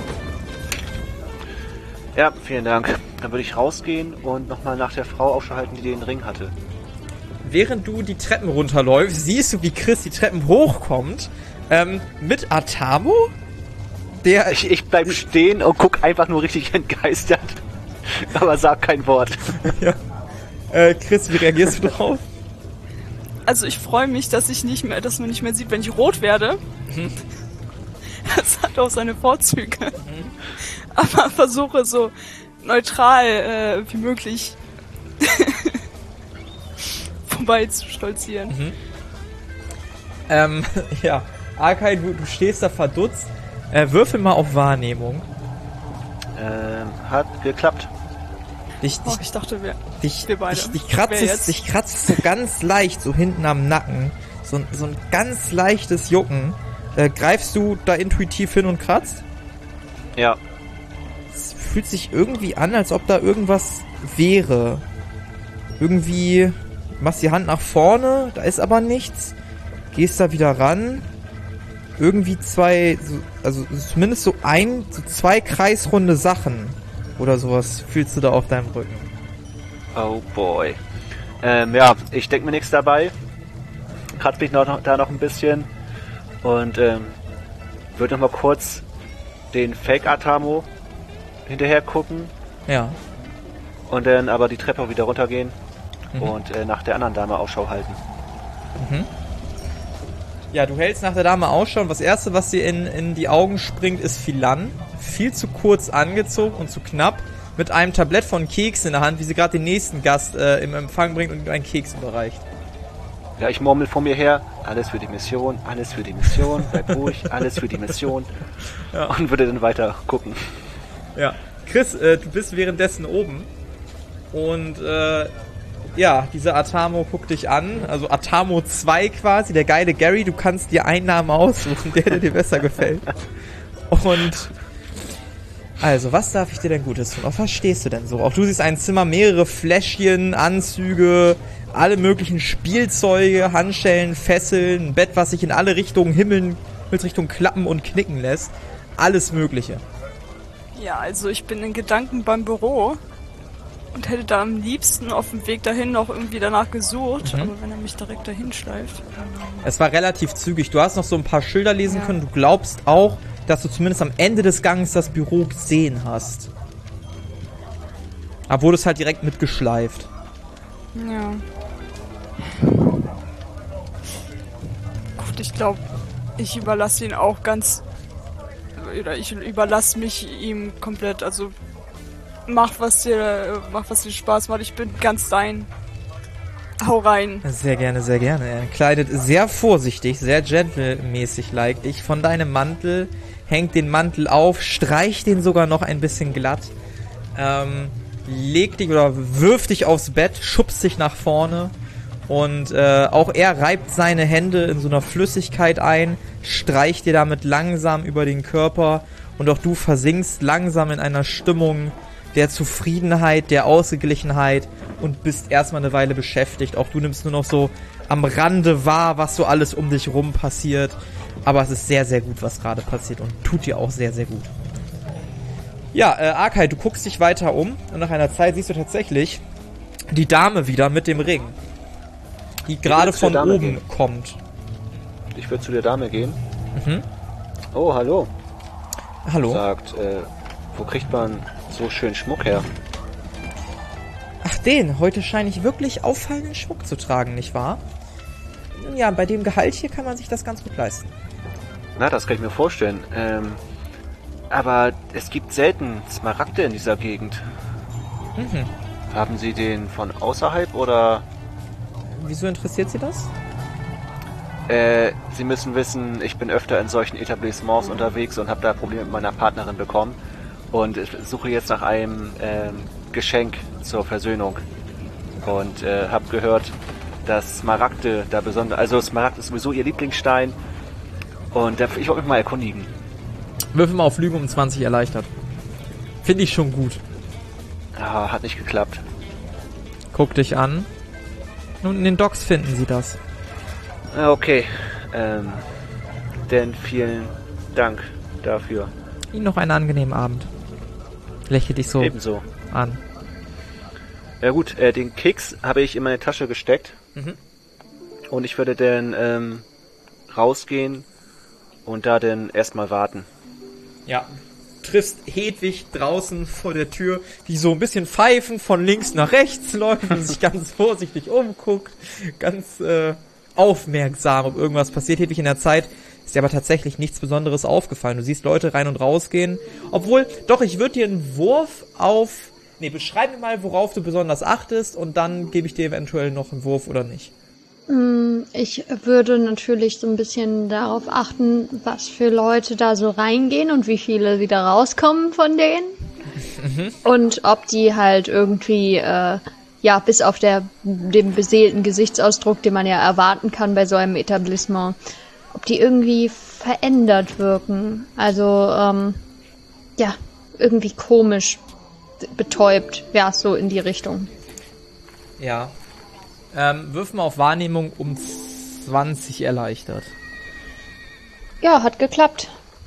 Ja, vielen Dank. Dann würde ich rausgehen und nochmal nach der Frau Ausschau halten, die den Ring hatte. Während du die Treppen runterläufst, siehst du, wie Chris die Treppen hochkommt. Ähm, mit Atamo? Der... Ich, ich bleib stehen und guck einfach nur richtig entgeistert. Aber sag kein Wort. ja. Äh, Chris, wie reagierst du drauf? Also ich freue mich, dass ich nicht mehr, dass man nicht mehr sieht, wenn ich rot werde. Mhm. Das hat auch seine Vorzüge. Mhm. Aber versuche so neutral äh, wie möglich vorbei zu stolzieren. Mhm. Ähm, ja. Akai, du, du stehst da verdutzt. Äh, würfel mal auf Wahrnehmung. Ähm, hat geklappt. Dich, dich, oh, ich dachte, wir, dich, wir beide. Dich, dich, kratzt es, dich kratzt es so ganz leicht so hinten am Nacken. So, so ein ganz leichtes Jucken. Äh, greifst du da intuitiv hin und kratzt? Ja. Es fühlt sich irgendwie an, als ob da irgendwas wäre. Irgendwie machst die Hand nach vorne, da ist aber nichts. Gehst da wieder ran. Irgendwie zwei, so, also zumindest so ein, so zwei kreisrunde Sachen oder sowas fühlst du da auf deinem Rücken. Oh boy. Ähm, ja, ich denke mir nichts dabei. Kratz mich noch, da noch ein bisschen und ähm, würde noch mal kurz den Fake Atamo hinterher gucken. Ja. Und dann aber die Treppe wieder runtergehen Mhm. und äh, nach der anderen Dame Ausschau halten. Mhm. Ja, du hältst nach der Dame Ausschau und das erste, was dir in, in die Augen springt, ist Philan. Viel zu kurz angezogen und zu knapp. Mit einem Tablett von Keks in der Hand, wie sie gerade den nächsten Gast äh, im Empfang bringt und ihm einen Keks überreicht. Ja, ich murmel vor mir her, alles für die Mission, alles für die Mission, bleib ruhig, alles für die Mission. Ja. Und würde dann weiter gucken. Ja, Chris, äh, du bist währenddessen oben und äh, ja, dieser Atamo guckt dich an, also Atamo zwei quasi, der geile Gary, du kannst dir einen Namen aussuchen, der, der dir besser gefällt. Und also, was darf ich dir denn Gutes tun? Auf was stehst du denn so? Auch du siehst ein Zimmer, mehrere Fläschchen, Anzüge, alle möglichen Spielzeuge, Handschellen, Fesseln, ein Bett, was sich in alle Richtungen himmeln, Himmelsrichtungen klappen und knicken lässt. Alles Mögliche. Ja, also ich bin in Gedanken beim Büro und hätte da am liebsten auf dem Weg dahin noch irgendwie danach gesucht, Mhm. aber wenn er mich direkt dahin schleift. Es war relativ zügig. Du hast noch so ein paar Schilder lesen Ja. können. Du glaubst auch, dass du zumindest am Ende des Gangs das Büro gesehen hast. Aber wurde es halt direkt mitgeschleift. Ja. Gut, ich glaube, ich überlasse ihn auch ganz... Oder ich überlasse mich ihm komplett. Also mach, was dir, mach, was dir Spaß macht. Ich bin ganz dein. Hau rein. Sehr gerne, sehr gerne. Er kleidet sehr vorsichtig, sehr gentlemäßig like dich von deinem Mantel, hängt den Mantel auf, streicht den sogar noch ein bisschen glatt. Ähm, legt dich oder wirft dich aufs Bett, schubst dich nach vorne und äh, auch er reibt seine Hände in so einer Flüssigkeit ein, streicht dir damit langsam über den Körper und auch du versinkst langsam in einer Stimmung der Zufriedenheit, der Ausgeglichenheit und bist erstmal eine Weile beschäftigt. Auch du nimmst nur noch so am Rande wahr, was so alles um dich rum passiert. Aber es ist sehr, sehr gut, was gerade passiert und tut dir auch sehr, sehr gut. Ja, äh, Arkai, du guckst dich weiter um und nach einer Zeit siehst du tatsächlich die Dame wieder mit dem Ring, die gerade von oben gehen. kommt. Ich würde zu der Dame gehen. Mhm. Oh, hallo. Hallo. Sagt, äh, wo kriegt man so schön Schmuck her? Ach, den. Heute scheine ich wirklich auffallenden Schmuck zu tragen, nicht wahr? Ja, bei dem Gehalt hier kann man sich das ganz gut leisten. Na, das kann ich mir vorstellen. Ähm, aber es gibt selten Smaragde in dieser Gegend. Mhm. Haben Sie den von außerhalb oder... Wieso interessiert Sie das? Äh, Sie müssen wissen, ich bin öfter in solchen Etablissements unterwegs und habe da Probleme mit meiner Partnerin bekommen. Und ich suche jetzt nach einem ähm, Geschenk zur Versöhnung. Und äh, habe gehört, dass Smaragde da besonders... Also Smaragd ist sowieso Ihr Lieblingsstein. Und da, ich wollte mich mal erkundigen. Würfel mal auf Lügen um zwanzig erleichtert. Finde ich schon gut. Ah, hat nicht geklappt. Guck dich an. Nun, in den Docs finden Sie das. Ah, okay. Ähm, denn vielen Dank dafür. Ihnen noch einen angenehmen Abend. Lächle dich so Ebenso. an. Ja gut, äh, den Keks habe ich in meine Tasche gesteckt. Mhm. Und ich würde dann ähm, rausgehen und da dann erstmal warten. Ja. Triffst Hedwig draußen vor der Tür, die so ein bisschen pfeifend von links nach rechts läuft und sich ganz vorsichtig umguckt. Ganz äh, aufmerksam, ob irgendwas passiert. Hedwig, in der Zeit ist dir aber tatsächlich nichts Besonderes aufgefallen. Du siehst Leute rein und rausgehen. Obwohl, doch, ich würde dir einen Wurf auf... Nee, beschreib mir mal, worauf du besonders achtest und dann gebe ich dir eventuell noch einen Wurf oder nicht. Ich würde natürlich so ein bisschen darauf achten, was für Leute da so reingehen und wie viele wieder rauskommen von denen. Mhm. Und ob die halt irgendwie, äh, ja, bis auf der, dem beseelten Gesichtsausdruck, den man ja erwarten kann bei so einem Etablissement, ob die irgendwie verändert wirken. Also, ähm, ja, irgendwie komisch, betäubt, ja, so in die Richtung. Ja. Ähm, wirf mal auf Wahrnehmung um zwanzig erleichtert. Ja, hat geklappt.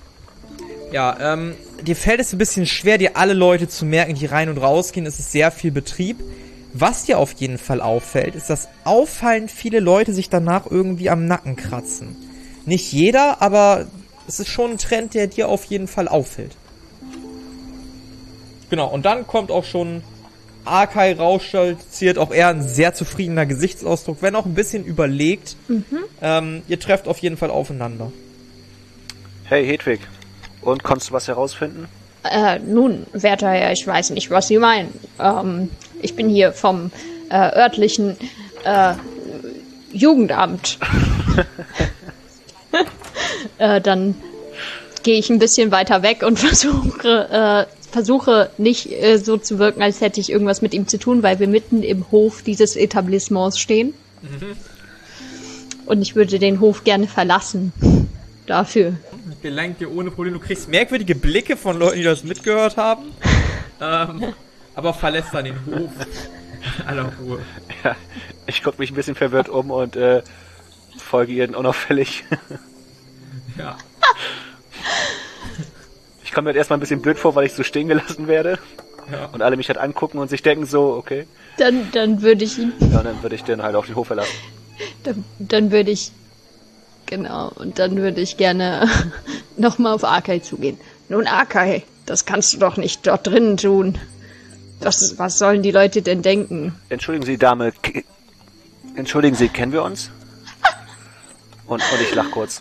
Ja, ähm, dir fällt es ein bisschen schwer, dir alle Leute zu merken, die rein und rausgehen. Es ist sehr viel Betrieb. Was dir auf jeden Fall auffällt, ist, dass auffallend viele Leute sich danach irgendwie am Nacken kratzen. Nicht jeder, aber es ist schon ein Trend, der dir auf jeden Fall auffällt. Genau, und dann kommt auch schon Arkai rausstolziert, auch er ein sehr zufriedener Gesichtsausdruck, wenn auch ein bisschen überlegt. Mhm. Ähm, ihr trefft auf jeden Fall aufeinander. Hey Hedwig, und konntest du was herausfinden? Äh, nun, werter Herr, ich weiß nicht, was Sie meinen. Ähm, ich bin hier vom äh, örtlichen äh, Jugendamt. äh, dann gehe ich ein bisschen weiter weg und versuche, äh, versuche nicht äh, so zu wirken, als hätte ich irgendwas mit ihm zu tun, weil wir mitten im Hof dieses Etablissements stehen. Mhm. Und ich würde den Hof gerne verlassen. Dafür. Gelangt dir ohne Probleme. Du kriegst merkwürdige Blicke von Leuten, die das mitgehört haben. ähm, aber verlässt dann den Hof. Aller Ruhe. Ja, ich gucke mich ein bisschen verwirrt um und äh, folge ihr unauffällig. Ja. Ich komme mir halt erstmal ein bisschen blöd vor, weil ich so stehen gelassen werde. Ja. Und alle mich halt angucken und sich denken so, okay. Dann, dann würde ich ihn... Ja, dann würde ich den halt auf den Hof verlassen. Dann, dann würde ich... Genau, und dann würde ich gerne nochmal auf Arkai zugehen. Nun, Arkai, das kannst du doch nicht dort drinnen tun. Was, was sollen die Leute denn denken? Entschuldigen Sie, Dame. K- Entschuldigen Sie, kennen wir uns? Und, und ich lach kurz.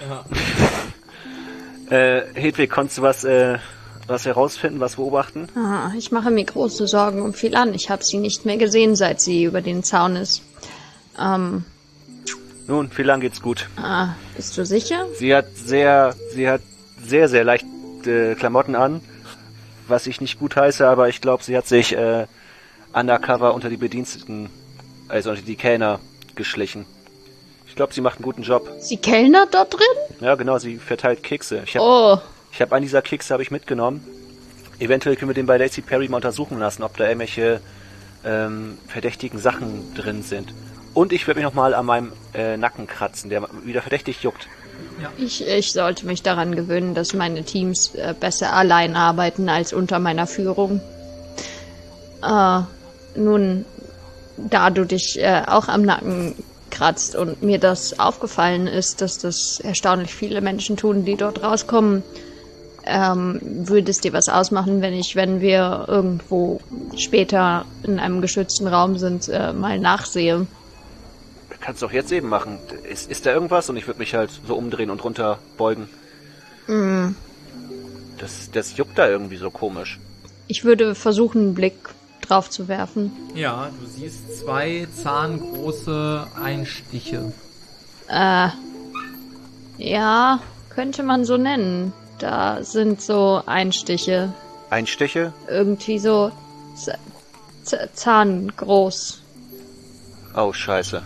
Ja. äh, Hedwig, konntest du was, äh, was herausfinden, was beobachten? Ah, ich mache mir große Sorgen um Philan. Ich habe sie nicht mehr gesehen, seit sie über den Zaun ist. Ähm... Nun, Philan geht's gut. Ah, bist du sicher? Sie hat sehr, sie hat sehr, sehr leichte Klamotten an, was ich nicht gut heiße, aber ich glaube, sie hat sich äh, undercover unter die Bediensteten, also unter die Kellner geschlichen. Ich glaube, sie macht einen guten Job. Sie kellnert dort drin? Ja, genau, sie verteilt Kekse. Ich habe Oh. ich hab einen dieser Kekse habe ich mitgenommen. Eventuell können wir den bei Lacey Perry mal untersuchen lassen, ob da irgendwelche ähm, verdächtigen Sachen drin sind. Und ich werde mich nochmal an meinem äh, Nacken kratzen, der wieder verdächtig juckt. Ich, ich sollte mich daran gewöhnen, dass meine Teams äh, besser allein arbeiten als unter meiner Führung. Äh, nun, da du dich äh, auch am Nacken kratzt und mir das aufgefallen ist, dass das erstaunlich viele Menschen tun, die dort rauskommen, ähm, würde es dir was ausmachen, wenn ich, wenn wir irgendwo später in einem geschützten Raum sind, äh, mal nachsehe? Kannst du doch jetzt eben machen. Ist, ist da irgendwas? Und ich würde mich halt so umdrehen und runterbeugen. Mm. Das, das juckt da irgendwie so komisch. Ich würde versuchen, einen Blick drauf zu werfen. Ja, du siehst zwei zahngroße Einstiche. Äh, ja, könnte man so nennen. Da sind so Einstiche. Einstiche? Irgendwie so z- z- zahngroß. Oh, scheiße.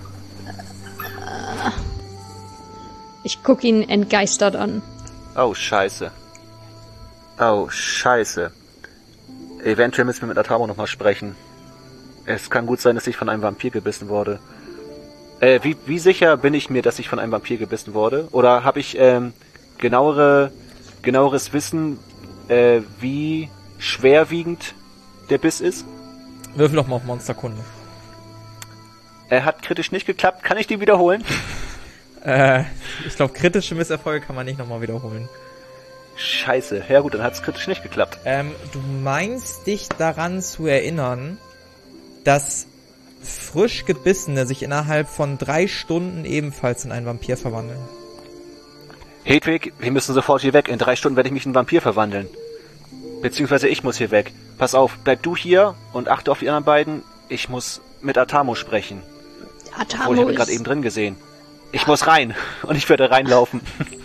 Ich guck ihn entgeistert an. Oh, scheiße. Oh, scheiße. Eventuell müssen wir mit Atamo nochmal sprechen. Es kann gut sein, dass ich von einem Vampir gebissen wurde. Äh, wie, wie sicher bin ich mir, dass ich von einem Vampir gebissen wurde? Oder habe ich ähm, genauere, genaueres Wissen, äh, wie schwerwiegend der Biss ist? Würfel doch mal auf Monsterkunde. Er hat kritisch nicht geklappt. Kann ich die wiederholen? Äh, ich glaube, kritische Misserfolge kann man nicht nochmal wiederholen. Scheiße. Ja gut, dann hat es kritisch nicht geklappt. Ähm, du meinst dich daran zu erinnern, dass frisch Gebissene sich innerhalb von drei Stunden ebenfalls in einen Vampir verwandeln. Hedwig, wir müssen sofort hier weg. In drei Stunden werde ich mich in einen Vampir verwandeln. Beziehungsweise ich muss hier weg. Pass auf, bleib du hier und achte auf die anderen beiden. Ich muss mit Atamo sprechen. Atamo Oh, ich habe ihn ist... gerade eben drin gesehen. Ich muss rein. Und ich werde reinlaufen.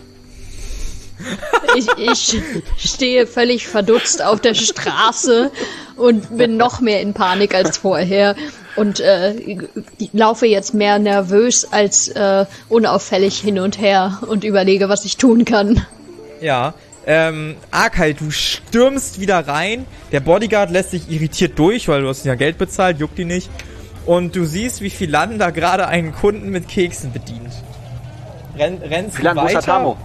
Ich, ich stehe völlig verdutzt auf der Straße und bin noch mehr in Panik als vorher und äh, ich laufe jetzt mehr nervös als äh, unauffällig hin und her und überlege, was ich tun kann. Ja, ähm, Arkay, du stürmst wieder rein. Der Bodyguard lässt dich irritiert durch, weil du hast ja Geld bezahlt, juckt ihn nicht. Und du siehst, wie Philander gerade einen Kunden mit Keksen bedient. Renn, rennst du Philander, wo ist weiter? Atamo?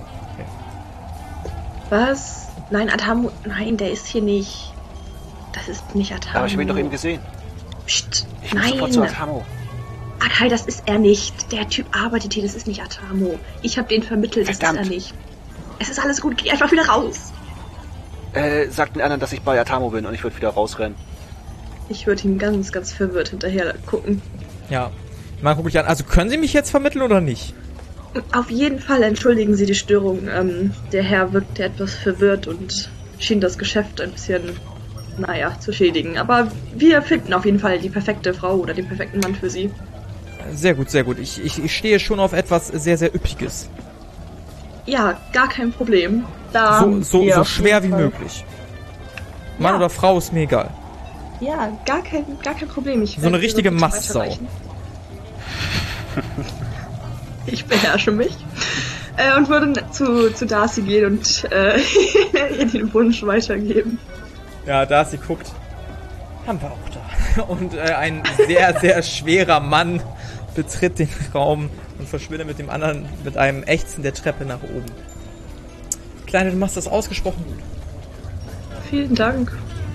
Was? Nein, Atamo. Nein, der ist hier nicht. Das ist nicht Atamo. Aber ich habe ihn doch eben gesehen. Psst. Ich muss sofort zu Nein. Atamo. Akai, das ist er nicht. Der Typ arbeitet hier, das ist nicht Atamo. Ich habe den vermittelt, das Verdammt. ist er nicht. Es ist alles gut, geh einfach wieder raus. Äh, sagt den anderen, dass ich bei Atamo bin und ich würde wieder rausrennen. Ich würde ihm ganz, ganz verwirrt hinterher gucken. Ja. Mal guck ich an. Also können Sie mich jetzt vermitteln oder nicht? Auf jeden Fall entschuldigen Sie die Störung. Ähm, der Herr wirkte etwas verwirrt und schien das Geschäft ein bisschen, naja, zu schädigen. Aber wir finden auf jeden Fall die perfekte Frau oder den perfekten Mann für Sie. Sehr gut, sehr gut. Ich, ich, ich stehe schon auf etwas sehr, sehr Üppiges. Ja, gar kein Problem. Da So, so, wir so auf schwer wie jeden Fall- möglich. Mann Ja. oder Frau ist mir egal. Ja, gar kein, gar kein Problem. Ich So eine werde richtige Ihre Bitte Mastsau. weiterreichen. Ich beherrsche mich. Äh, und würde zu, zu Darcy gehen und äh, ihr den Wunsch weitergeben. Ja, Darcy guckt. Haben wir auch da. Und äh, ein sehr, sehr schwerer Mann betritt den Raum und verschwindet mit dem anderen, mit einem Ächzen der Treppe nach oben. Kleine, du machst das ausgesprochen gut. Vielen Dank.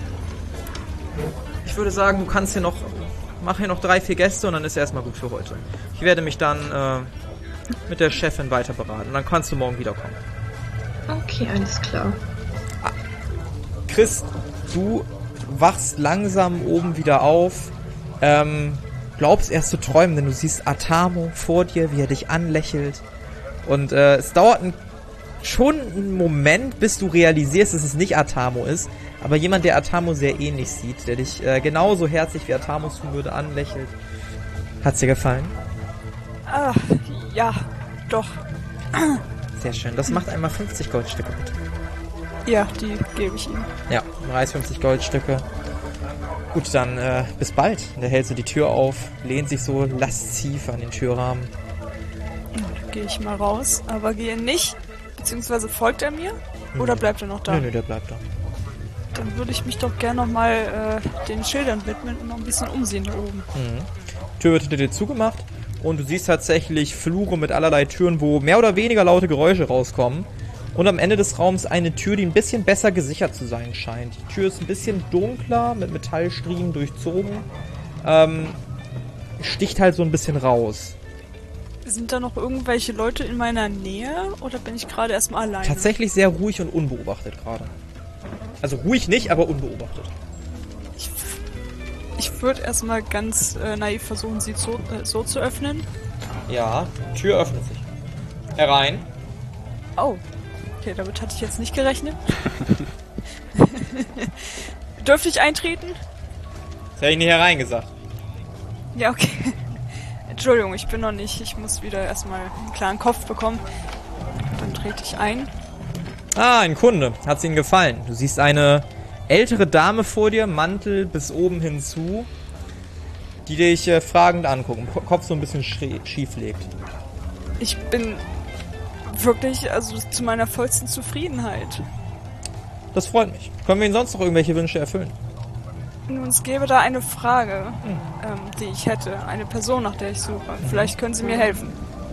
Ich würde sagen, du kannst hier noch, mach hier noch drei, vier Gäste und dann ist erstmal gut für heute. Ich werde mich dann äh, mit der Chefin weiter beraten und dann kannst du morgen wiederkommen. Okay, alles klar. Chris, du wachst langsam oben wieder auf, ähm, glaubst erst zu träumen, denn du siehst Atamo vor dir, wie er dich anlächelt. Und äh, es dauert ein, schon einen Moment, bis du realisierst, dass es nicht Atamo ist, aber jemand, der Atamo sehr ähnlich sieht, der dich äh, genauso herzlich wie Atamo tun würde, anlächelt. Hat's dir gefallen? Ah, ja, doch. Sehr schön. Das macht einmal fünfzig Goldstücke, bitte. Ja, die gebe ich ihm. Ja, reißt fünfzig Goldstücke. Gut, dann äh, bis bald. Der hält so die Tür auf, lehnt sich so lasziv an den Türrahmen. Dann gehe ich mal raus, aber gehe nicht. Beziehungsweise folgt er mir? Oder bleibt er noch da? Nö, nö, der bleibt da. Dann würde ich mich doch gerne nochmal äh, den Schildern widmen und noch ein bisschen umsehen da oben. Mhm. Die Tür wird hinter dir zugemacht und du siehst tatsächlich Flure mit allerlei Türen, wo mehr oder weniger laute Geräusche rauskommen. Und am Ende des Raums eine Tür, die ein bisschen besser gesichert zu sein scheint. Die Tür ist ein bisschen dunkler, mit Metallstriemen durchzogen. Ähm, sticht halt so ein bisschen raus. Sind da noch irgendwelche Leute in meiner Nähe oder bin ich gerade erstmal alleine? Tatsächlich sehr ruhig und unbeobachtet gerade. Also ruhig nicht, aber unbeobachtet. Ich, ich würde erstmal ganz äh, naiv versuchen, sie so, äh, so zu öffnen. Ja, die Tür öffnet sich. Herein. Oh, okay, damit hatte ich jetzt nicht gerechnet. Dürfte ich eintreten? Das hätte ich nicht hereingesagt. Ja, okay. Entschuldigung, ich bin noch nicht. Ich muss wieder erstmal einen klaren Kopf bekommen. Dann trete ich ein. Ah, ein Kunde. Hat's Ihnen gefallen? Du siehst eine ältere Dame vor dir, Mantel bis oben hinzu, die dich äh, fragend anguckt, den Kopf so ein bisschen schrie- schief legt. Ich bin wirklich, also zu meiner vollsten Zufriedenheit. Das freut mich. Können wir Ihnen sonst noch irgendwelche Wünsche erfüllen? Nun, es gäbe da eine Frage, hm. ähm, die ich hätte. Eine Person, nach der ich suche. Vielleicht können Sie mir helfen.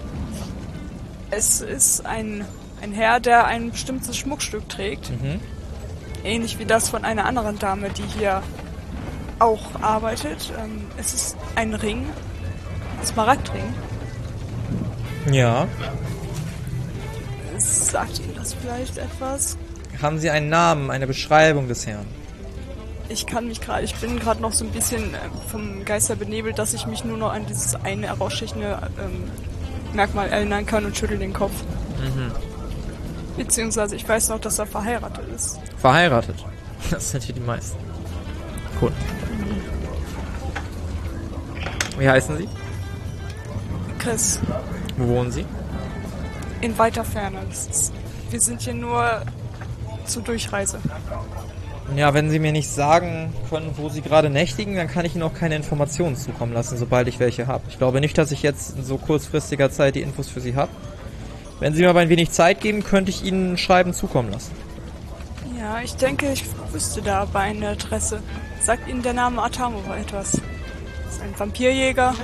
Es ist ein, ein Herr, der ein bestimmtes Schmuckstück trägt. Mhm. Ähnlich wie das von einer anderen Dame, die hier auch arbeitet. Ähm, es ist ein Ring. Ein Smaragdring. Ja. Sagt Ihnen das vielleicht etwas? Haben Sie einen Namen, eine Beschreibung des Herrn? Ich kann mich gerade, ich bin gerade noch so ein bisschen äh, vom Geister benebelt, dass ich mich nur noch an dieses eine herausstechende ähm, Merkmal erinnern kann und schüttel den Kopf. Mhm. Beziehungsweise ich weiß noch, dass er verheiratet ist. Verheiratet. Das sind hier die meisten. Cool. Wie heißen Sie? Chris, Wo wohnen Sie? in weiter Ferne. Das ist, wir sind hier nur zur Durchreise. Ja, wenn Sie mir nicht sagen können, wo Sie gerade nächtigen, dann kann ich Ihnen auch keine Informationen zukommen lassen, sobald ich welche habe. Ich glaube nicht, dass ich jetzt in so kurzfristiger Zeit die Infos für Sie habe. Wenn Sie mir aber ein wenig Zeit geben, könnte ich Ihnen ein Schreiben zukommen lassen. Ja, ich denke, ich wüsste da aber eine Adresse. Sagt Ihnen der Name Atamova etwas? Ist ein Vampirjäger.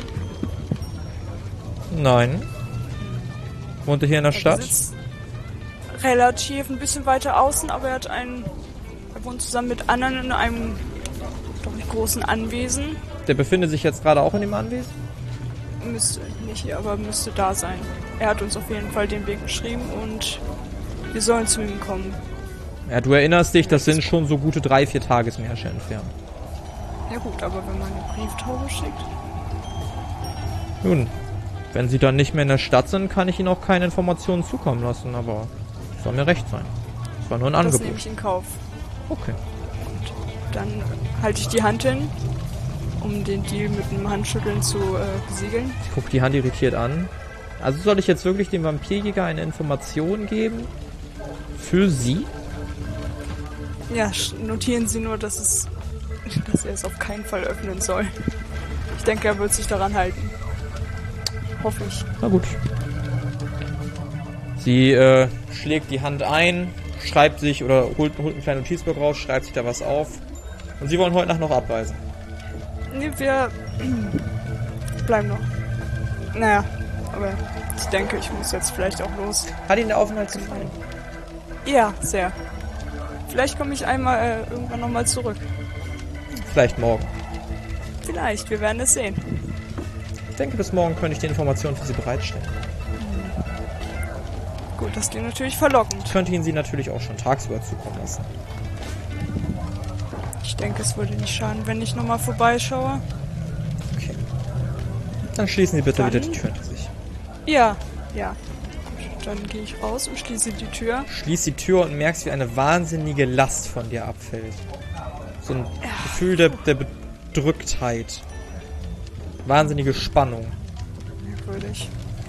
Nein. Wohnt er hier in der Er Stadt? besitzt relativ ein bisschen weiter außen, aber er hat einen... Er wohnt zusammen mit anderen in einem doch nicht großen Anwesen. Der befindet sich jetzt gerade auch in dem Anwesen? Müsste nicht hier, aber müsste da sein. Er hat uns auf jeden Fall den Weg beschrieben und wir sollen zu ihm kommen. Ja, du erinnerst dich, das sind schon so gute drei, vier Tagesmärsche entfernt. Ja gut, aber wenn man eine Brieftaube schickt... Nun, wenn Sie dann nicht mehr in der Stadt sind, kann ich Ihnen auch keine Informationen zukommen lassen, aber es soll mir recht sein. Es war nur ein Das Angebot. nehme ich in Kauf. Okay. Dann halte ich die Hand hin, um den Deal mit dem Handschütteln zu äh, besiegeln. Ich gucke die Hand irritiert an. Also soll ich jetzt wirklich dem Vampirjäger eine Information geben? Für Sie? Ja, sch- notieren Sie nur, dass es, dass er es auf keinen Fall öffnen soll. Ich denke, er wird sich daran halten. Hoffe ich. Na gut. Sie äh, schlägt die Hand ein, schreibt sich oder holt, holt einen kleinen Notizblock raus, schreibt sich da was auf. Und Sie wollen heute Nacht noch abreisen. Nee, wir bleiben noch. Naja, aber ich denke, ich muss jetzt vielleicht auch los. Hat Ihnen der Aufenthalt gefallen? Ja, sehr. Vielleicht komme ich einmal äh, irgendwann nochmal zurück. Vielleicht morgen. Vielleicht, wir werden es sehen. Ich denke, bis morgen könnte ich die Informationen für Sie bereitstellen. Gut, das klingt natürlich verlockend. Ich könnte Ihnen sie natürlich auch schon tagsüber zukommen lassen. Ich denke, es würde nicht schaden, wenn ich nochmal vorbeischaue. Okay. Dann schließen Sie bitte Dann- wieder die Tür hinter sich. Ja, ja. Gut, dann gehe ich raus und schließe die Tür. Schließ die Tür und merkst, wie eine wahnsinnige Last von dir abfällt. So ein Gefühl der, der Bedrücktheit. Wahnsinnige Spannung. Merkwürdig.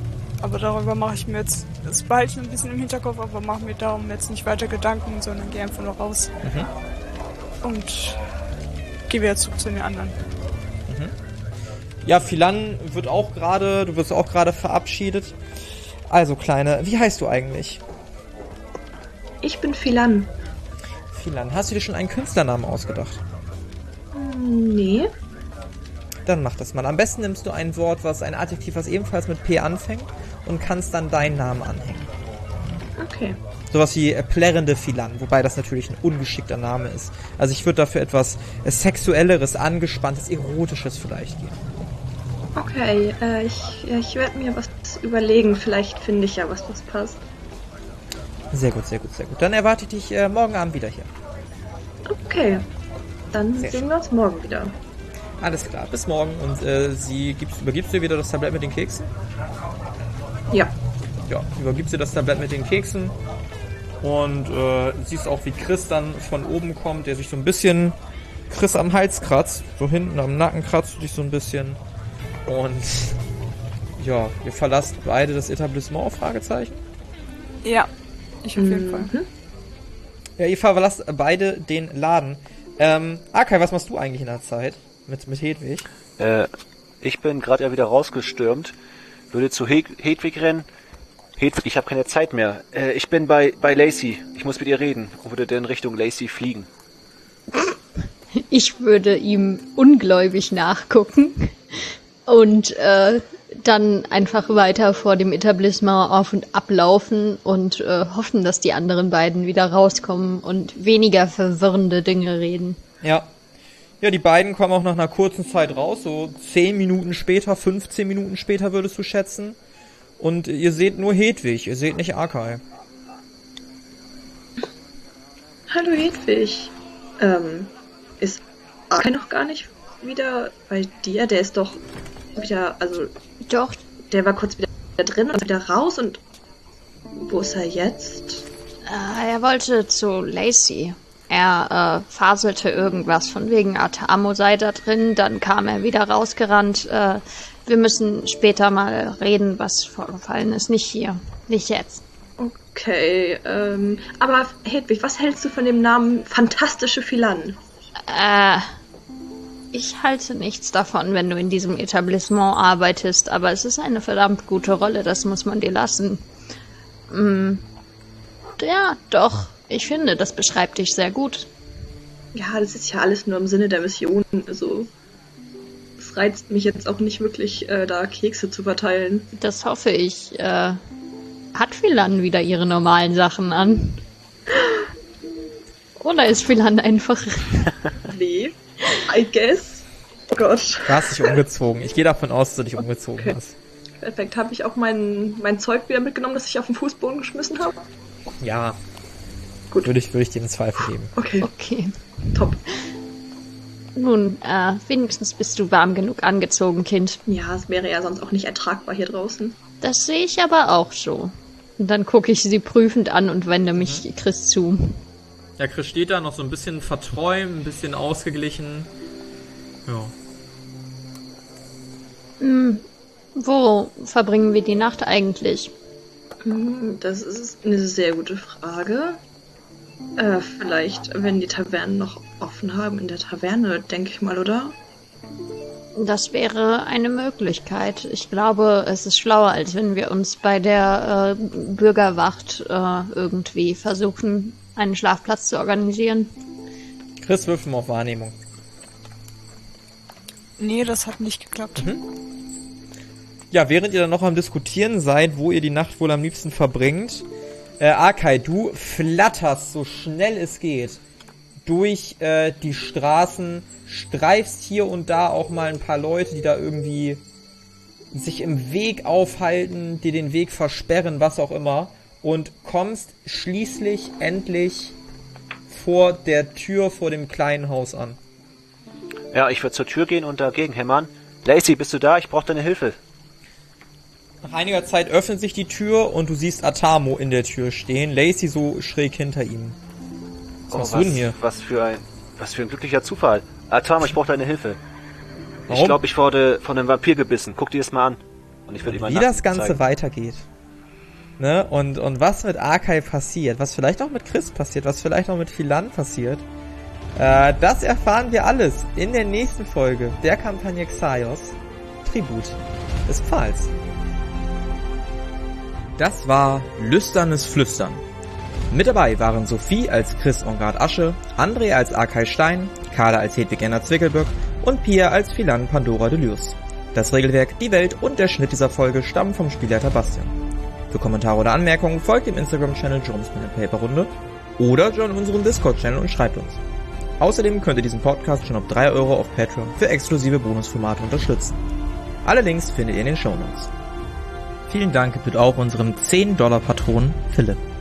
Aber darüber mache ich mir jetzt, das behalte ich ein bisschen im Hinterkopf, aber mache mir darum jetzt nicht weiter Gedanken, sondern gehe einfach nur raus. Mhm. Und gehe wieder zurück zu den anderen. Mhm. Ja, Philan wird auch gerade, du wirst auch gerade verabschiedet. Also, Kleine, wie heißt du eigentlich? Ich bin Philan. Philan, hast du dir schon einen Künstlernamen ausgedacht? Nee. Dann mach das mal. Am besten nimmst du ein Wort, was ein Adjektiv, was ebenfalls mit P anfängt und kannst dann deinen Namen anhängen. Okay. Sowas wie äh, plärrende Philan, wobei das natürlich ein ungeschickter Name ist. Also ich würde dafür etwas äh, Sexuelleres, Angespanntes, Erotisches vielleicht geben. Okay, äh, ich, ja, ich werde mir was überlegen. Vielleicht finde ich ja was, was passt. Sehr gut, sehr gut, sehr gut. Dann erwarte ich dich äh, morgen Abend wieder hier. Okay, dann Sehr sehen schön. wir uns morgen wieder. Alles klar, bis morgen. Und äh, sie gibst, übergibst dir wieder das Tablett mit den Keksen? Ja. Ja, übergibst dir das Tablett mit den Keksen. Und äh, siehst auch, wie Chris dann von oben kommt, der sich so ein bisschen Chris am Hals kratzt. So hinten am Nacken kratzt du dich so ein bisschen. Und ja, ihr verlasst beide das Etablissement, Fragezeichen. Ja, ich auf jeden Mhm. Fall. Ja, ihr verlasst beide den Laden. Ähm, Akai, was machst du eigentlich in der Zeit? Mit, mit Hedwig? Äh, ich bin gerade ja wieder rausgestürmt, würde zu Hed Hedwig rennen. Hedwig, ich habe keine Zeit mehr. Äh, ich bin bei, bei Lacey. Ich muss mit ihr reden. Und würde dann Richtung Lacey fliegen. Ich würde ihm ungläubig nachgucken und äh, dann einfach weiter vor dem Etablissement auf und ablaufen und äh, hoffen, dass die anderen beiden wieder rauskommen und weniger verwirrende Dinge reden. Ja. Ja, die beiden kommen auch nach einer kurzen Zeit raus, so zehn Minuten später, fünfzehn Minuten später würdest du schätzen. Und ihr seht nur Hedwig, ihr seht nicht Akai. Hallo Hedwig. Ähm, ist Akai noch gar nicht wieder bei dir? Der ist doch wieder, also, Doch, der war kurz wieder drin und wieder raus und wo ist er jetzt? äh, er wollte zu Lacey. Er äh, faselte irgendwas von wegen Atamo sei da drin, dann kam er wieder rausgerannt. Äh, wir müssen später mal reden, was vorgefallen ist. Nicht hier, nicht jetzt. Okay, ähm, aber Hedwig, was hältst du von dem Namen Fantastische Philan? Äh, ich halte nichts davon, wenn du in diesem Etablissement arbeitest, aber es ist eine verdammt gute Rolle, das muss man dir lassen. Mm, ja, doch, ich finde, das beschreibt dich sehr gut. Ja, das ist ja alles nur im Sinne der Mission, also es reizt mich jetzt auch nicht wirklich, äh, da Kekse zu verteilen. Das hoffe ich. Äh, hat Philan wieder ihre normalen Sachen an? Oder ist Philan einfach... Nee, I guess. Oh Gott. Du hast dich umgezogen. Ich gehe davon aus, dass du dich umgezogen Okay. hast. Perfekt. Habe ich auch mein, mein Zeug wieder mitgenommen, das ich auf den Fußboden geschmissen habe? Ja. Gut. Würde ich, würde ich dir einen Zweifel geben. Okay, Okay. top. Nun, äh, wenigstens bist du warm genug angezogen, Kind. Ja, es wäre ja sonst auch nicht ertragbar hier draußen. Das sehe ich aber auch so. Und dann gucke ich sie prüfend an und wende mich Mhm. Chris zu. Ja, Chris steht da noch so ein bisschen verträumt, ein bisschen ausgeglichen. Ja. Hm, wo verbringen wir die Nacht eigentlich? Hm, Das ist eine sehr gute Frage. Äh, vielleicht, wenn die Tavernen noch offen haben, in der Taverne, denke ich mal, oder? Das wäre eine Möglichkeit. Ich glaube, es ist schlauer, als wenn wir uns bei der äh, Bürgerwacht äh, irgendwie versuchen, einen Schlafplatz zu organisieren. Chris, wirf mal auf Wahrnehmung. Nee, das hat nicht geklappt. Mhm. Ja, während ihr dann noch am Diskutieren seid, wo ihr die Nacht wohl am liebsten verbringt, äh, Akai, du flatterst so schnell es geht durch äh, die Straßen, streifst hier und da auch mal ein paar Leute, die da irgendwie sich im Weg aufhalten, dir den Weg versperren, was auch immer, und kommst schließlich endlich vor der Tür vor dem kleinen Haus an. Ja, ich würde zur Tür gehen und dagegen hämmern. Lacey, bist du da? Ich brauche deine Hilfe. Nach einiger Zeit öffnet sich die Tür und du siehst Atamo in der Tür stehen, Lacey so schräg hinter ihm. Was machst du denn hier? Was für ein, was für ein glücklicher Zufall. Atamo, ich brauche deine Hilfe. Warum? Ich glaube, ich wurde von einem Vampir gebissen. Guck dir das mal an. Und ich würde immer wie das Ganze zeigen. weitergeht. Ne? Und, und was mit Arkai passiert, was vielleicht auch mit Chris passiert, was vielleicht auch mit Philan passiert, äh, das erfahren wir alles in der nächsten Folge der Kampagne Xaios, Tribut des Pfahls. Das war Lüsternes Flüstern. Mit dabei waren Sophie als Chris Ongard Asche, André als Arkai Stein, Kader als Hedwig Enna Zwickelböck und Pia als Philan Pandora Delius. Das Regelwerk, die Welt und der Schnitt dieser Folge stammen vom Spielleiter Bastian. Für Kommentare oder Anmerkungen folgt dem Instagram-Channel Jones Pen and Paper Runde oder join unseren Discord-Channel und schreibt uns. Außerdem könnt ihr diesen Podcast schon ab drei Euro auf Patreon für exklusive Bonusformate unterstützen. Alle Links findet ihr in den Shownotes. Vielen Dank gilt auch unserem zehn Dollar Patronen Philipp.